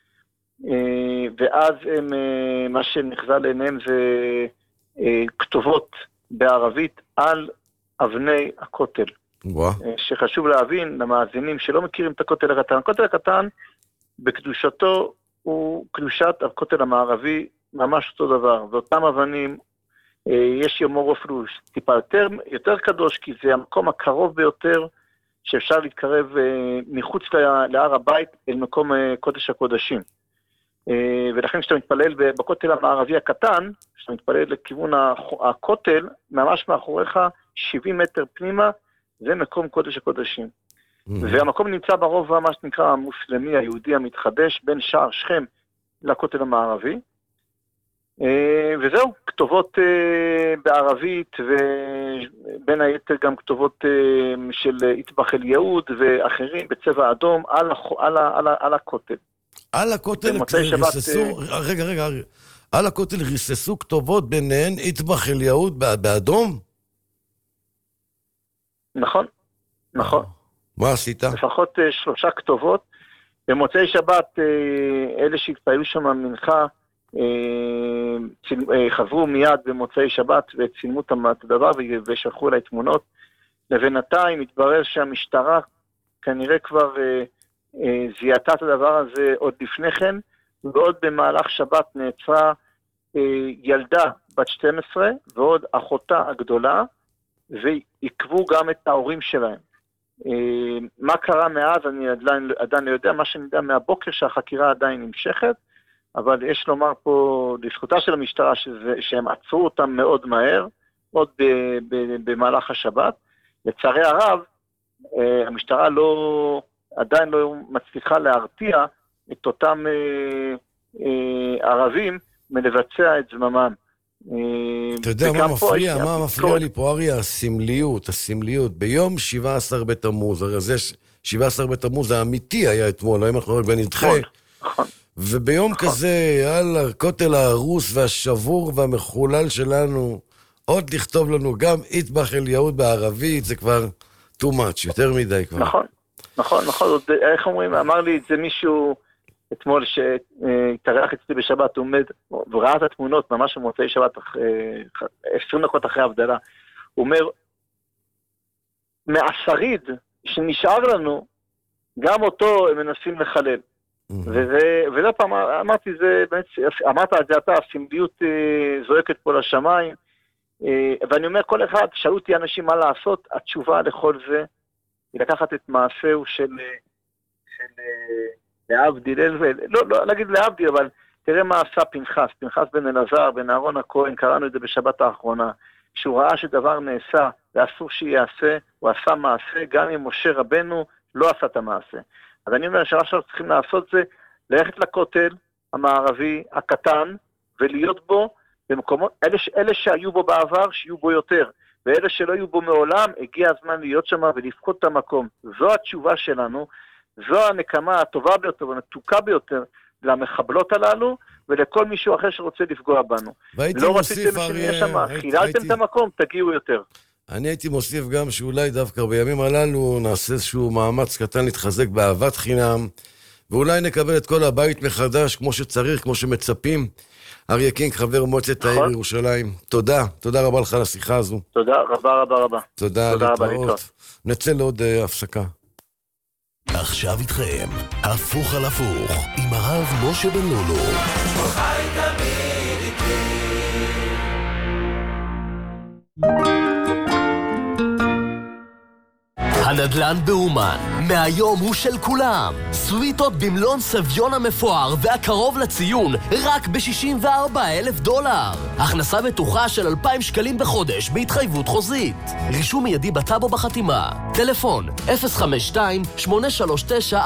ואז מה שנחזה לעיניהם זה כתובות בערבית על אבני הכותל. שחשוב להבין למאזינים שלא מכירים את הכותל הקטן. הכותל הקטן בקדושתו הוא קדושת הכותל המערבי, ממש אותו דבר, ואותם אבנים, יש יאמרו אפילו טיפה יותר קדוש, כי זה המקום הקרוב ביותר שאפשר להתקרב מחוץ להר הבית אל מקום קודש הקודשים. ולכן כשאתה מתפלל בכותל המערבי הקטן, כשאתה מתפלל לכיוון הכותל, ממש מאחוריך 70 מטר פנימה, זה מקום קודש הקודשים. והמקום נמצא ברובע מה שנקרא המוסלמי, היהודי המתחדש, בין שער שכם לכותל המערבי. וזהו, כתובות בערבית, ובין היתר גם כתובות של יטבח אל יהוד ואחרים בצבע אדום על הכותל. על הכותל ריססו, רגע, על הכותל ריססו כתובות ביניהן יטבח אל יהוד באדום? נכון. מה עשית? לפחות 3 כתובות. במוצאי שבת, אלה שהתפעלו שם מנחה, חזרו מיד במוצאי שבת וצילמו את הדבר ושלחו אליי תמונות. לבינתיים התברר שהמשטרה כנראה כבר זיהתה את הדבר הזה עוד לפני כן, ועוד במהלך שבת נעצרה ילדה בת 12 ועוד אחותה הגדולה, ועקבו גם את ההורים שלהם. מה קרה מאז אני עדיין לא יודע, מה שאני יודע מהבוקר שהחקירה עדיין נמשכת, אבל יש לומר פה לזכותה של המשטרה שהם עצרו אותם מאוד מהר, עוד במהלך השבת. לצערי הרב, המשטרה עדיין לא מצליחה להרתיע את אותם ערבים מלבצע את זממם. אתה יודע מה מפריע לי פה, אריה? הסמליות. ביום 17 בתמוז, הרי זה 17 בתמוז האמיתי היה אתמול, היום אנחנו רק נדחה. וביום כזה, על הכותל ההרוס והשבור והמחולל שלנו, עוד לכתוב לנו גם יטבח אל יהוד בערבית, זה כבר too much, יותר מדי כבר. נכון, איך אומרים, אמר לי את זה מישהו אתמול שהתארח אצלי בשבת, הוא עומד וראה את התמונות ממש במוצאי שבת 20 דקות אחרי ההבדלה, הוא אומר, מהשריד שנשאר לנו, גם אותו הם מנסים לחלל. ולא פעם אמרתי, אמרת את זה אתה, הסמליות זועקת פה לשמיים, ואני אומר, כל אחד, שאלו אותי אנשים מה לעשות, התשובה לכל זה היא לקחת את מעשהו של להבדיל, לא להגיד להבדיל, אבל תראה מה עשה פנחס בן אלעזר, בן אהרון הכהן, קראנו את זה בשבת האחרונה, כשהוא ראה שדבר נעשה ואסור שיעשה, הוא עשה מעשה, גם אם משה רבנו לא עשה את המעשה. אז אני אומר שמה שאנחנו צריכים לעשות זה ללכת לכותל המערבי הקטן ולהיות בו במקומות, אלה שהיו בו בעבר, שיהיו בו יותר, ואלה שלא היו בו מעולם, הגיע הזמן להיות שם ולפקוד את המקום. זו התשובה שלנו, זו הנקמה הטובה ביותר והמתוקה ביותר למחבלות הללו, ולכל מישהו אחר שרוצה לפגוע בנו. לא רציתם שנהיה שם, חיללתם את המקום, תגיעו יותר. אני הייתי מוסיף גם שאולי דווקא בימים הללו נעשה איזשהו מאמץ קטן להתחזק באהבת חינם, ואולי נקבל את כל הבית מחדש כמו שצריך, כמו שמצפים. אריה קינג, חבר מועצת העיר ירושלים. תודה רבה לך על השיחה הזו. תודה רבה. תודה להתראות. נצא לעוד הפסקה. עכשיו איתכם, הפוך על הפוך, עם הרב משה בן לולו. חי תמיד איתי. הנדל"ן באומן, מהיום הוא של כולם. סוויטות במלון סביון המפואר והקרוב לציון, רק $64,000. הכנסה בטוחה של 2,000 שקלים בחודש בהתחייבות חוזית. רישום מיידי בטאבו בחתימה. טלפון 052-839-4000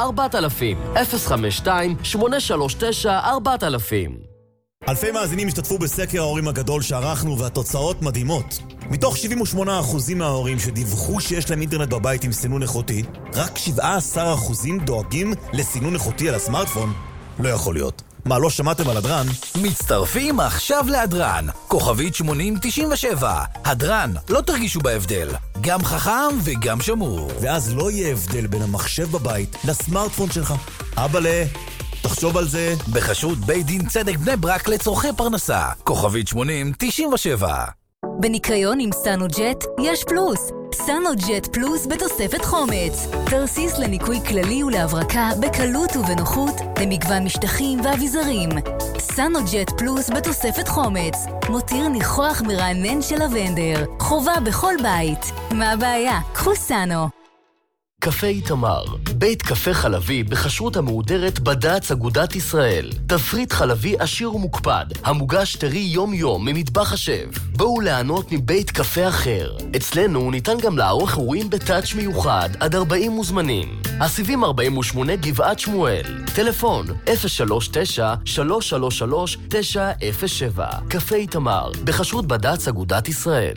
052-839-4000. אלפי מאזינים השתתפו בסקר ההורים הגדול שערכנו והתוצאות מדהימות. מתוך 78% מההורים שדיווחו שיש להם אינטרנט בבית עם סינון איכותי, רק 17% דואגים לסינון איכותי על הסמארטפון. לא יכול להיות. מה, לא שמעתם על הדרן? מצטרפים עכשיו להדרן. כוכבית 8097. הדרן, לא תרגישו בהבדל. גם חכם וגם שמור. ואז לא יהיה הבדל בין המחשב בבית לסמארטפון שלך. אבאלה, תחשוב על זה. בחסות בית דין צדק בני ברק לצורכי פרנסה. כוכבית 8097. בניקיון עם סנוג'ט יש פלוס. סנוג'ט פלוס בתוספת חומץ. תרסיס לניקוי כללי ולהברקה בקלות ובנוחות למגוון משטחים ואביזרים. סנוג'ט פלוס בתוספת חומץ. מותיר ניחוח מרענן של לבנדר. חובה בכל בית. מה הבעיה? קחו סנו. קפה איתמר, בית קפה חלבי בכשרות המהודרת בד"ץ אגודת ישראל. תפריט חלבי עשיר ומוקפד, המוגש טרי יום-יום ממטבח השף. בואו לענות מבית קפה אחר. אצלנו ניתן גם לערוך אירועים בטאץ' מיוחד עד 40 מוזמנים. הסיבים 48 גבעת שמואל. טלפון 039-333-907. קפה איתמר, בכשרות בד"ץ אגודת ישראל.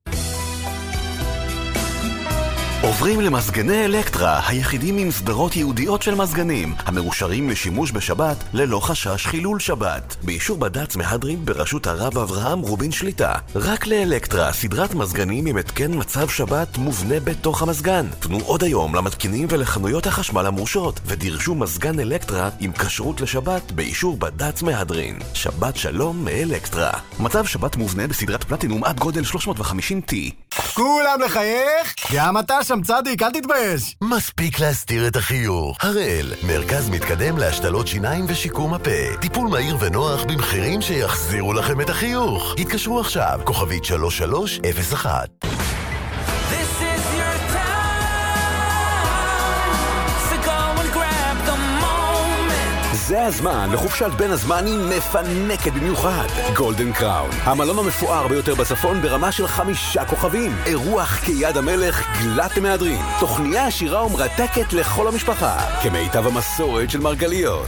עוברים למזגני אלקטרה, היחידים עם סדרות ייעודיות של מזגנים, המאושרים לשימוש בשבת ללא חשש חילול שבת. באישור בד"ץ מהדרין בראשות הרב אברהם רובין שליטה. רק לאלקטרה, סדרת מזגנים עם התקן מצב שבת מובנה בתוך המזגן. פנו עוד היום למתקינים ולחנויות החשמל המורשות, ודרשו מזגן אלקטרה עם כשרות לשבת באישור בד"ץ מהדרין. שבת שלום מאלקטרה. מצב שבת מובנה בסדרת פלטינום עד גודל 350T. כולם לחייך? גם אתה שם צדיק, אל תתבייש. מספיק להסתיר את החיוך. הראל, מרכז מתקדם להשתלות שיניים ושיקום הפה. טיפול מהיר ונוח במחירים שיחזירו לכם את החיוך. התקשרו עכשיו, כוכבית 3301. זה הזמן לחופשת בין הזמנים מפנקת במיוחד. גולדן קראון, המלון המפואר ביותר בצפון ברמה של 5 כוכבים. אירוח כיד המלך גלת מהדרין. תוכניה עשירה ומרתקת לכל המשפחה. כמיטב המסורת של מרגליות.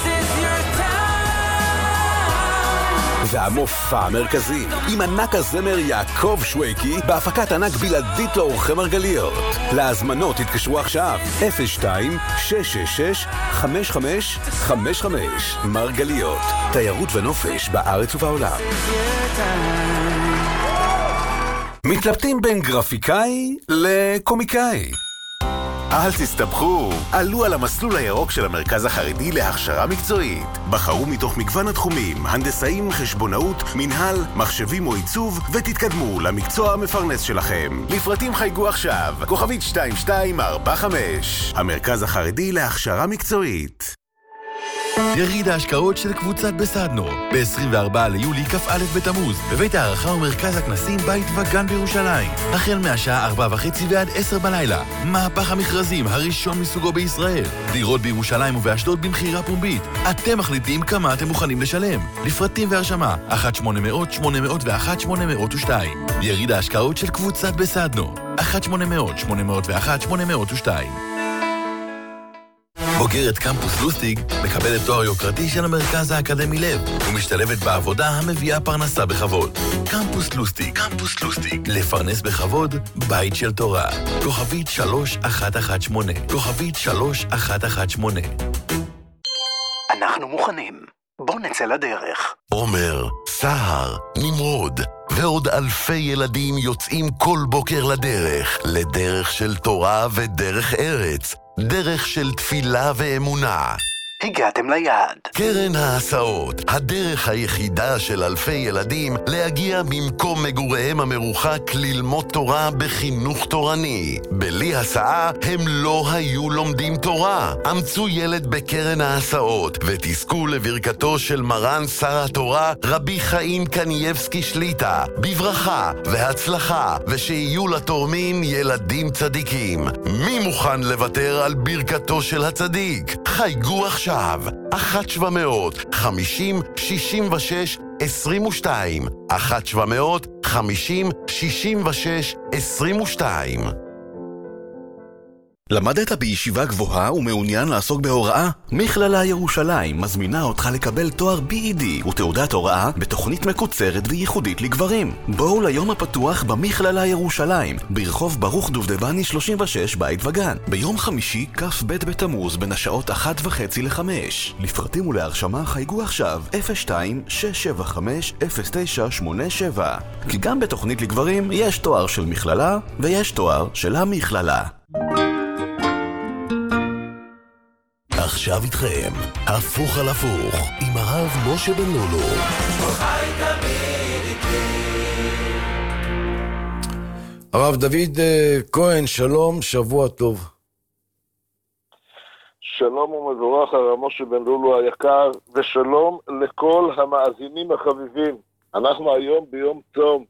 והמופע המרכזי עם ענק הזמר יעקב שויקי בהפקת ענק בלעדית לאורחי מרגליות. להזמנות התקשרו עכשיו 02-666-5555. מרגליות, תיירות ונופש בארץ ובעולם. מתלבטים בין גרפיקאי לקומיקאי? אל תסתבכו, עלו על המסלול הירוק של המרכז החרדי להכשרה מקצועית. בחרו מתוך מגוון התחומים, הנדסאים, חשבונאות, מנהל, מחשבים או עיצוב, ותתקדמו למקצוע המפרנס שלכם. לפרטים חייגו עכשיו, כוכבית 2245. המרכז החרדי להכשרה מקצועית. יריד ההשקעות של קבוצת בסדנו, ב-24 ליולי כ"א בתמוז, בבית הערכה ומרכז הכנסים בית וגן בירושלים. החל מהשעה 4:30 ועד 10 בלילה. מהפך המכרזים הראשון מסוגו בישראל. דירות בירושלים ובאשדוד במחירה פומבית. אתם מחליטים כמה אתם מוכנים לשלם. לפרטים והרשמה, 1-800-801-802. יריד ההשקעות של קבוצת בסדנו, 1-800-801-802. בוגרת קמפוס לוסטיג מקבלת תואר יוקרתי של המרכז האקדמי לב ומשתלבת בעבודה המביאה פרנסה בכבוד. קמפוס לוסטיג, קמפוס לוסטיג, לפרנס בכבוד, בית של תורה. כוכבית 3118, כוכבית 3118. אנחנו מוכנים, בוא נצא לדרך. עומר, סהר, נמרוד ועוד אלפי ילדים יוצאים כל בוקר לדרך, לדרך של תורה ודרך ארץ, דרך של תפילה ואמונה. הגעתם ליעד. קרן ההסעות, הדרך היחידה של אלפי ילדים להגיע ממקום מגוריהם המרוחק ללמוד תורה בחינוך תורני. בלי הסעה הם לא היו לומדים תורה. אמצו ילד בקרן ההסעות ותזכו לברכתו של מרן שר התורה רבי חיים קנייבסקי שליטה, בברכה והצלחה, ושיהיו לתורמים ילדים צדיקים. מי מוכן לוותר על ברכתו של הצדיק? חייגו עכשיו 1-700-50-66-22 1-700-50-66-22. למדת בישיבה גבוהה ומעוניין לעסוק בהוראה? מכללה ירושלים מזמינה אותך לקבל תואר BED ותעודת הוראה בתוכנית מקוצרת וייחודית לגברים. בואו ליום הפתוח במכללה ירושלים, ברחוב ברוך דובדבני 36 בית וגן, ביום חמישי כ"ב בתמוז בין השעות 1:30 ל-5. לפרטים ולהרשמה חייגו עכשיו 02-675-0987. כי גם בתוכנית לגברים יש תואר של מכללה ויש תואר של המכללה. עכשיו איתכם, הפוך על הפוך, עם הרב משה בן לולו. חי תמיד איתי. הרב דוד כהן, שלום, שבוע טוב. שלום ומבורך הרב משה בן לולו היקר, ושלום לכל המאזינים החביבים. אנחנו היום ביום צום.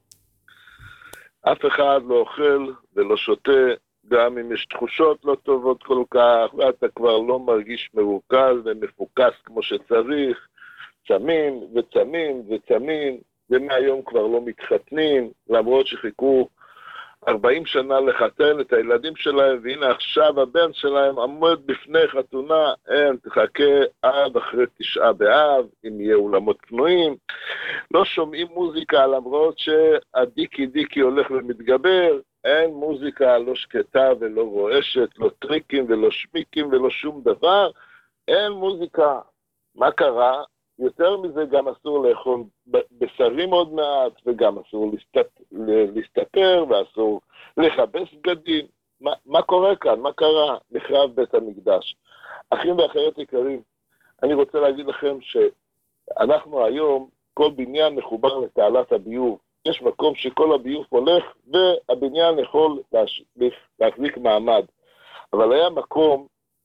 אף אחד לא אוכל ולא שותה, גם אם יש תחושות לא טובות כל כך, ואתה כבר לא מרגיש מרוכז ומפוקס כמו שצריך, צמים וצמים וצמים, ומהיום כבר לא מתחתנים, למרות שחיכו 40 שנה לחתן את הילדים שלהם, והנה עכשיו הבן שלהם עמוד בפני חתונה, תחכה עד אחרי 9 באב, אם יהיה אולמות פנויים, לא שומעים מוזיקה למרות שהדיקי דיקי הולך ומתגבר, אין מוזיקה לא שקטה ולא רועשת, לא טריקים ולא שמיקים ולא שום דבר, אין מוזיקה. מה קרה? יותר מזה גם אסור לאכול בשרים עוד מעט, וגם אסור להסתפר, ואסור לחבש בגדים. מה קורה כאן? מה קרה? נחרב בית המקדש. אחים ואחיות יקרים, אני רוצה להגיד לכם שאנחנו היום, כל בניין מחובר לתעלת הביוב. יש מקום שכל הביוב הולך, והבניין יכול להחזיק מעמד. אבל היה מקום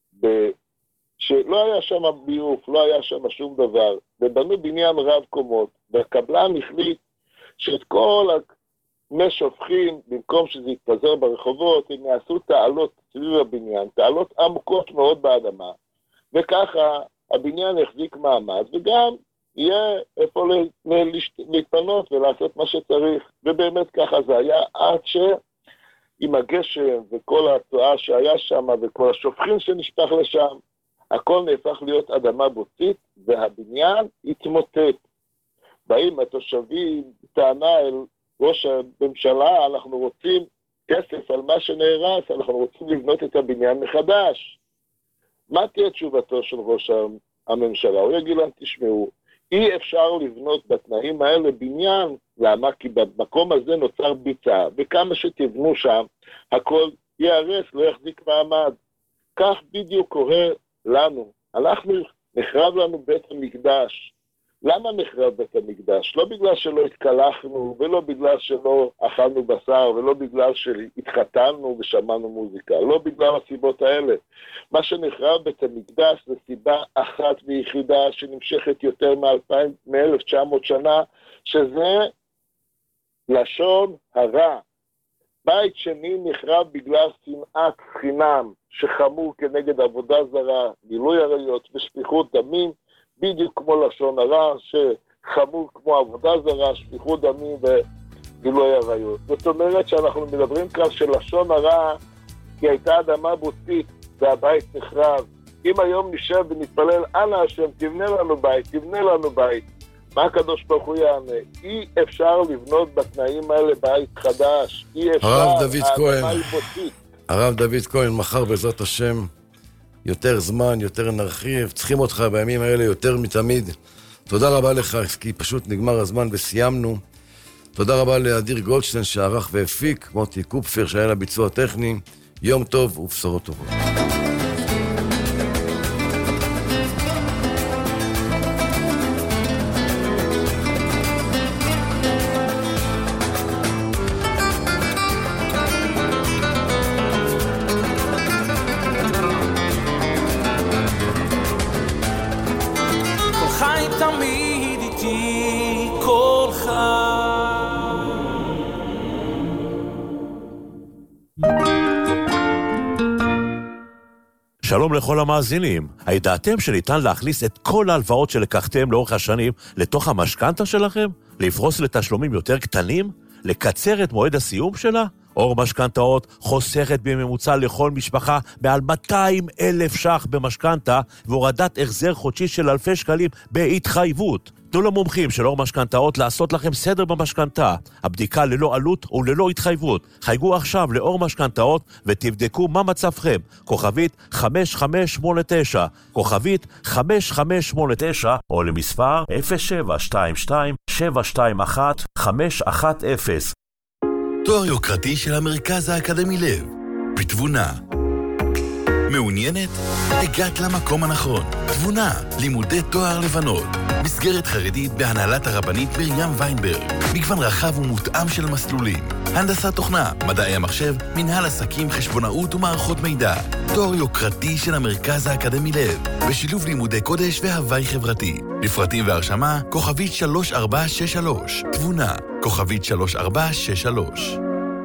שלא היה שם ביוב, לא היה שם שום דבר, ובנו בניין רב קומות, והקבלן החליט שאת כל מי שופכים, במקום שזה יתפזר ברחובות, הם יעשו תעלות סביב הבניין, תעלות עמוקות מאוד באדמה, וככה הבניין יחזיק מעמד, וגם יהיה איפה להתפנות ולעשות מה שצריך, ובאמת ככה זה היה, עד שעם הגשם וכל התועה שהיה שם, וכל השופכים שנשפך לשם, הכל נהפך להיות אדמה בוצית, והבניין התמוטט. באים התושבים, טענה אל ראש הממשלה, אנחנו רוצים כסף על מה שנהרס, אנחנו רוצים לבנות את הבניין מחדש. מה תהיה תשובתו של ראש הממשלה? הוא יגיד להם, תשמעו, אי אפשר לבנות בתנאים האלה בניין, למה? כי במקום הזה נוצר ביצה, וכמה שתבנו שם, הכל יערס, לא יחזיק מעמד. כך בדיוק קורה לנו. נחרב לנו בית המקדש. למה נחרב בית המקדש? לא בגלל שלא התקלחנו, ולא בגלל שלא אכלנו בשר, ולא בגלל שהתחתנו ושמענו מוזיקה. לא בגלל הסיבות האלה. מה שנחרב בית המקדש זה סיבה אחת ויחידה שנמשכת יותר מ-1900 שנה, שזה לשון הרע. בית שני נחרב בגלל שנאת חינם שחמור כנגד עבודה זרה, גילוי עריות ושפיכות דמים, בדיוק כמו לשון הרע שחמור כמו עבודה זרה, שפיכות דמים וגילוי עריות. זאת אומרת שאנחנו מדברים כאן של לשון הרע, כי הייתה אדמה בוצית והבית נחרב. אם היום נשב ונתפלל, אנא השם, תבנה לנו בית, תבנה לנו בית. מה הקדוש ברוך הוא יענה? אי אפשר לבנות בתנאים האלה בית חדש. אי אפשר, האדמה היא בוצית. הרב דוד כהן, מחר בעזרת השם, יותר זמן, יותר נרחיב, צריכים אותך בימים האלה יותר מתמיד. תודה רבה לך, כי פשוט נגמר הזמן וסיימנו. תודה רבה לאדיר גולדשטיין שערך והפיק, מוטי קופפר שהיה לביצוע טכני. יום טוב ובשורות טובות. שלום לכל המאזינים. הידעתם שניתן להכניס את כל ההלוואות שלקחתם לאורך השנים לתוך המשכנתה שלכם? לפרוס לתשלומים יותר קטנים? לקצר את מועד הסיום שלה? אור משכנתאות חוסכת בממוצע לכל משפחה מעל 200,000 ש"ח במשכנתה והורדת החזר חודשי של אלפי שקלים בהתחייבות. תנו למומחים של אור משכנתאות לעשות לכם סדר במשכנתה. הבדיקה ללא עלות וללא התחייבות. חייגו עכשיו לאור משכנתאות ותבדקו מה מצבכם. כוכבית 5589, כוכבית 5589, או למספר 0722-721-510. תואר יוקרתי של המרכז האקדמי לב, בתבונה. מעוניינת? הגעת למקום הנכון. תבונה, לימודי תואר לבנות. מסגרת חרדית בהנהלת הרבנית מרים ויינברג. מגוון רחב ומותאם של מסלולים. הנדסת תוכנה, מדעי המחשב, מנהל עסקים, חשבונאות ומערכות מידע. תואר יוקרתי של המרכז האקדמי לב, בשילוב לימודי קודש והווי חברתי. לפרטים והרשמה, כוכבית 3463. תבונה, כוכבית 3463.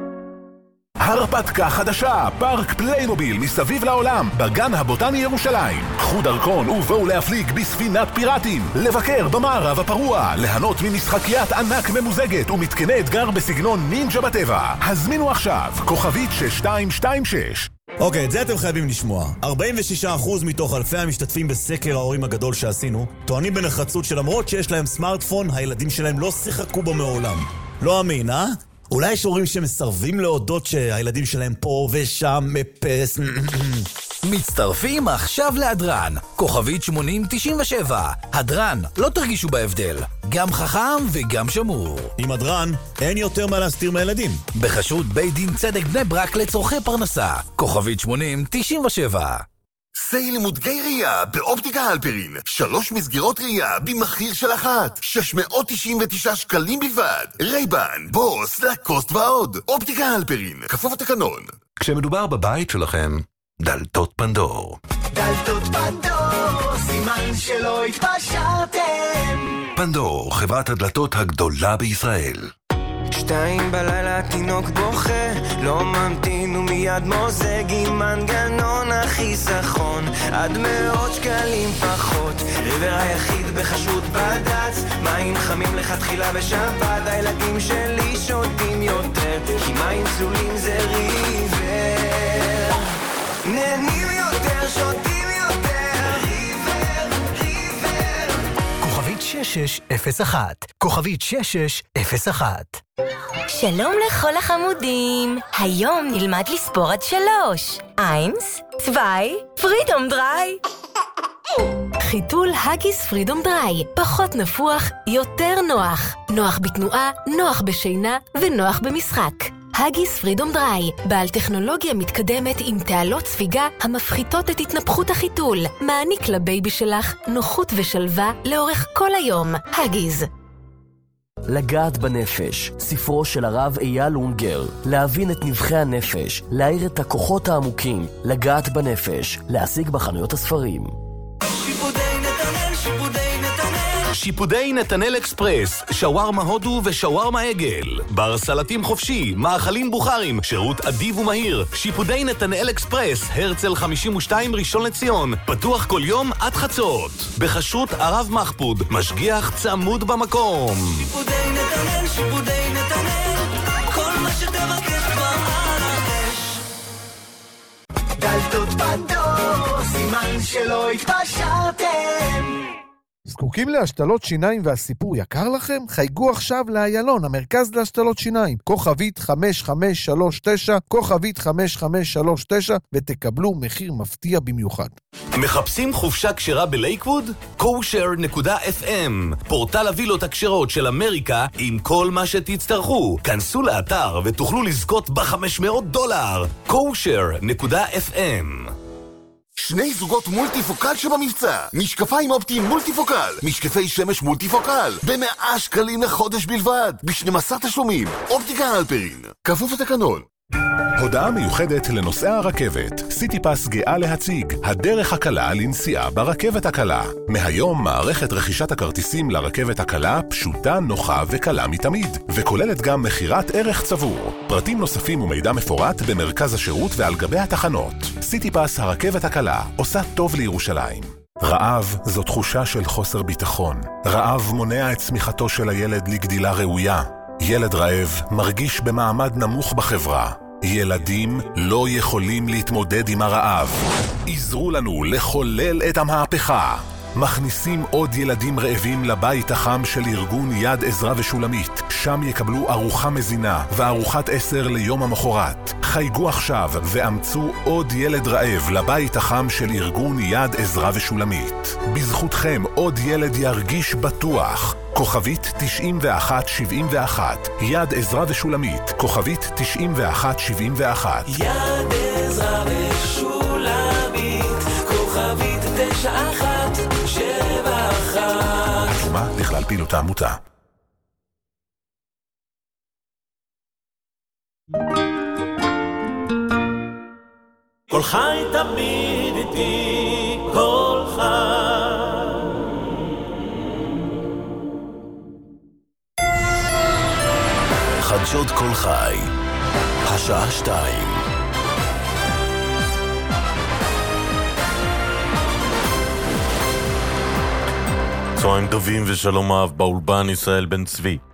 הרפתקה חדשה, פארק פליימוביל מסביב לעולם, בגן הבוטני ירושלים. קחו דרכון ובואו להפליג בספינת פיראטים, לבקר במערב הפרוע, ליהנות ממשחקיית ענק ממוזגת ומתקני אתגר בסגנון נינג'ה בטבע. הזמינו עכשיו, כוכבית 6226. אוקיי, את זה אתם חייבים לשמוע. 46% מתוך אלפי המשתתפים בסקר ההורים הגדול שעשינו, טוענים בנחרצות שלמרות שיש להם סמארטפון, הילדים שלהם לא שיחקו בו מעולם. לא אמין, אה? אולי יש הורים שמסרבים להודות שהילדים שלהם פה ושם מפס... מצטרפים עכשיו להדרן, כוכבית 8097. הדרן, לא תרגישו בהבדל. גם חכם וגם שמור. עם הדרן, אין יותר מה להסתיר מהילדים. בחסות בית דין צדק בני ברק לצורכי פרנסה, כוכבית 8097. סייל לימודי ראייה באופטיקה הלפרין. 3 מסגרות ראייה במחיר של אחת. 699 שקלים בלבד. רייבן, בוס, לקוסט ועוד. אופטיקה הלפרין, כפוף התקנון. כשמדובר בבית שלכם, דלתות פנדור. דלתות פנדור, סימן שלא התפשרתם. פנדור, חברת הדלתות הגדולה בישראל. 2 בלילה תינוק בוכה, לא ממתין ומיד מוזג עם מנגנון החיסכון, עד 100 שקלים פחות. ריבר היחיד בחשות בד"ץ, מים חמים לכתחילה בשבת. הילדים שלי שותים יותר, כי מים צלולים זה ריבר. נהנים יותר, שותים יותר, ריבר, ריבר. כוכבית 6601, כוכבית 6601. שלום לכל החמודים. היום נלמד לספור עד 3. 1, 2, פרידום דריי. חיתול הגיס פרידום דריי. פחות נפוח, יותר נוח. נוח בתנועה, נוח בשינה ונוח במשחק. הגיס פרידום דריי, בעל טכנולוגיה מתקדמת עם תעלות ספיגה המפחיתות את התנפחות החיתול. מעניק לבייבי שלך נוחות ושלווה לאורך כל היום. הגיס. לגעת בנפש, ספרו של הרב אייל אונגר. להבין את נבחי הנפש, להאיר את הכוחות העמוקים. לגעת בנפש, להשיג בחנויות הספרים. שיפודי נתנאל אקספרס, שווארמה הודו ושווארמה עגל. בר סלטים חופשי, מאכלים בוכרים, שירות אדיב ומהיר. שיפודי נתנאל אקספרס, הרצל 52 ראשון לציון. פתוח כל יום עד חצות. בחסות הרב מחפוד, משגיח צמוד במקום. שיפודי נתנאל, שיפודי נתנאל, כל מה שתבקש כבר על האש. דלתות פנדור, סימן שלא התפשרתם. זקוקים להשתלות שיניים והסיפור יקר לכם? חייגו עכשיו לאיילון, המרכז להשתלות שיניים. כוכבית 5539, כוכבית 5539, ותקבלו מחיר מפתיע במיוחד. מחפשים חופשה כשרה בלייקווד? kosher.fm, פורטל הווילות הכשרות של אמריקה עם כל מה שתצטרכו. כנסו לאתר ותוכלו לזכות $500. kosher.fm. 2 זוגות מולטיפוקל שבמבצע. משקפיים אופטיים מולטיפוקל, משקפי שמש מולטיפוקל, ב100 שקלים לחודש בלבד, ב12 תשלומים. אופטיקה הלפרין, כפוף התקנון. הודעה מיוחדת לנוסעי הרכבת. סיטיפס גאה להציג הדרך הקלה לנסיעה ברכבת הקלה. מהיום מערכת רכישת הכרטיסים לרכבת הקלה פשוטה, נוחה וקלה מתמיד, וכוללת גם מחירת ערך צבור. פרטים נוספים ומידע מפורט במרכז השירות ועל גבי התחנות. סיטיפס הרכבת הקלה עושה טוב לירושלים. רעב זו תחושה של חוסר ביטחון. רעב מונע את צמיחתו של הילד לגדילה ראויה. ילד רעב מרגיש במעמד נמוך בחברה. ילדים לא יכולים להתמודד עם הרעב. עזרו לנו לחולל את המהפכה. מכניסים עוד ילדים רעבים לבית החם של ארגון יד עזרא ושולמית. שם יקבלו ארוחה מזינה וארוחת 10 ליום המחרת. חייגו עכשיו ואמצו עוד ילד רעב לבית החם של ארגון יד עזרא ושולמית. בזכותכם עוד ילד ירגיש בטוח. כוכבית 9171. יד עזרא ושולמית. כוכבית 9171. יד עזרא ושולמית. כוכבית 9171. שומה לכלל פעילות העמותה. כל חי תמיד איתי, כל חי. חדשות כל חי, השעה 2. צהריים טובים ושלום אהב באולפן ישראל בן צבי.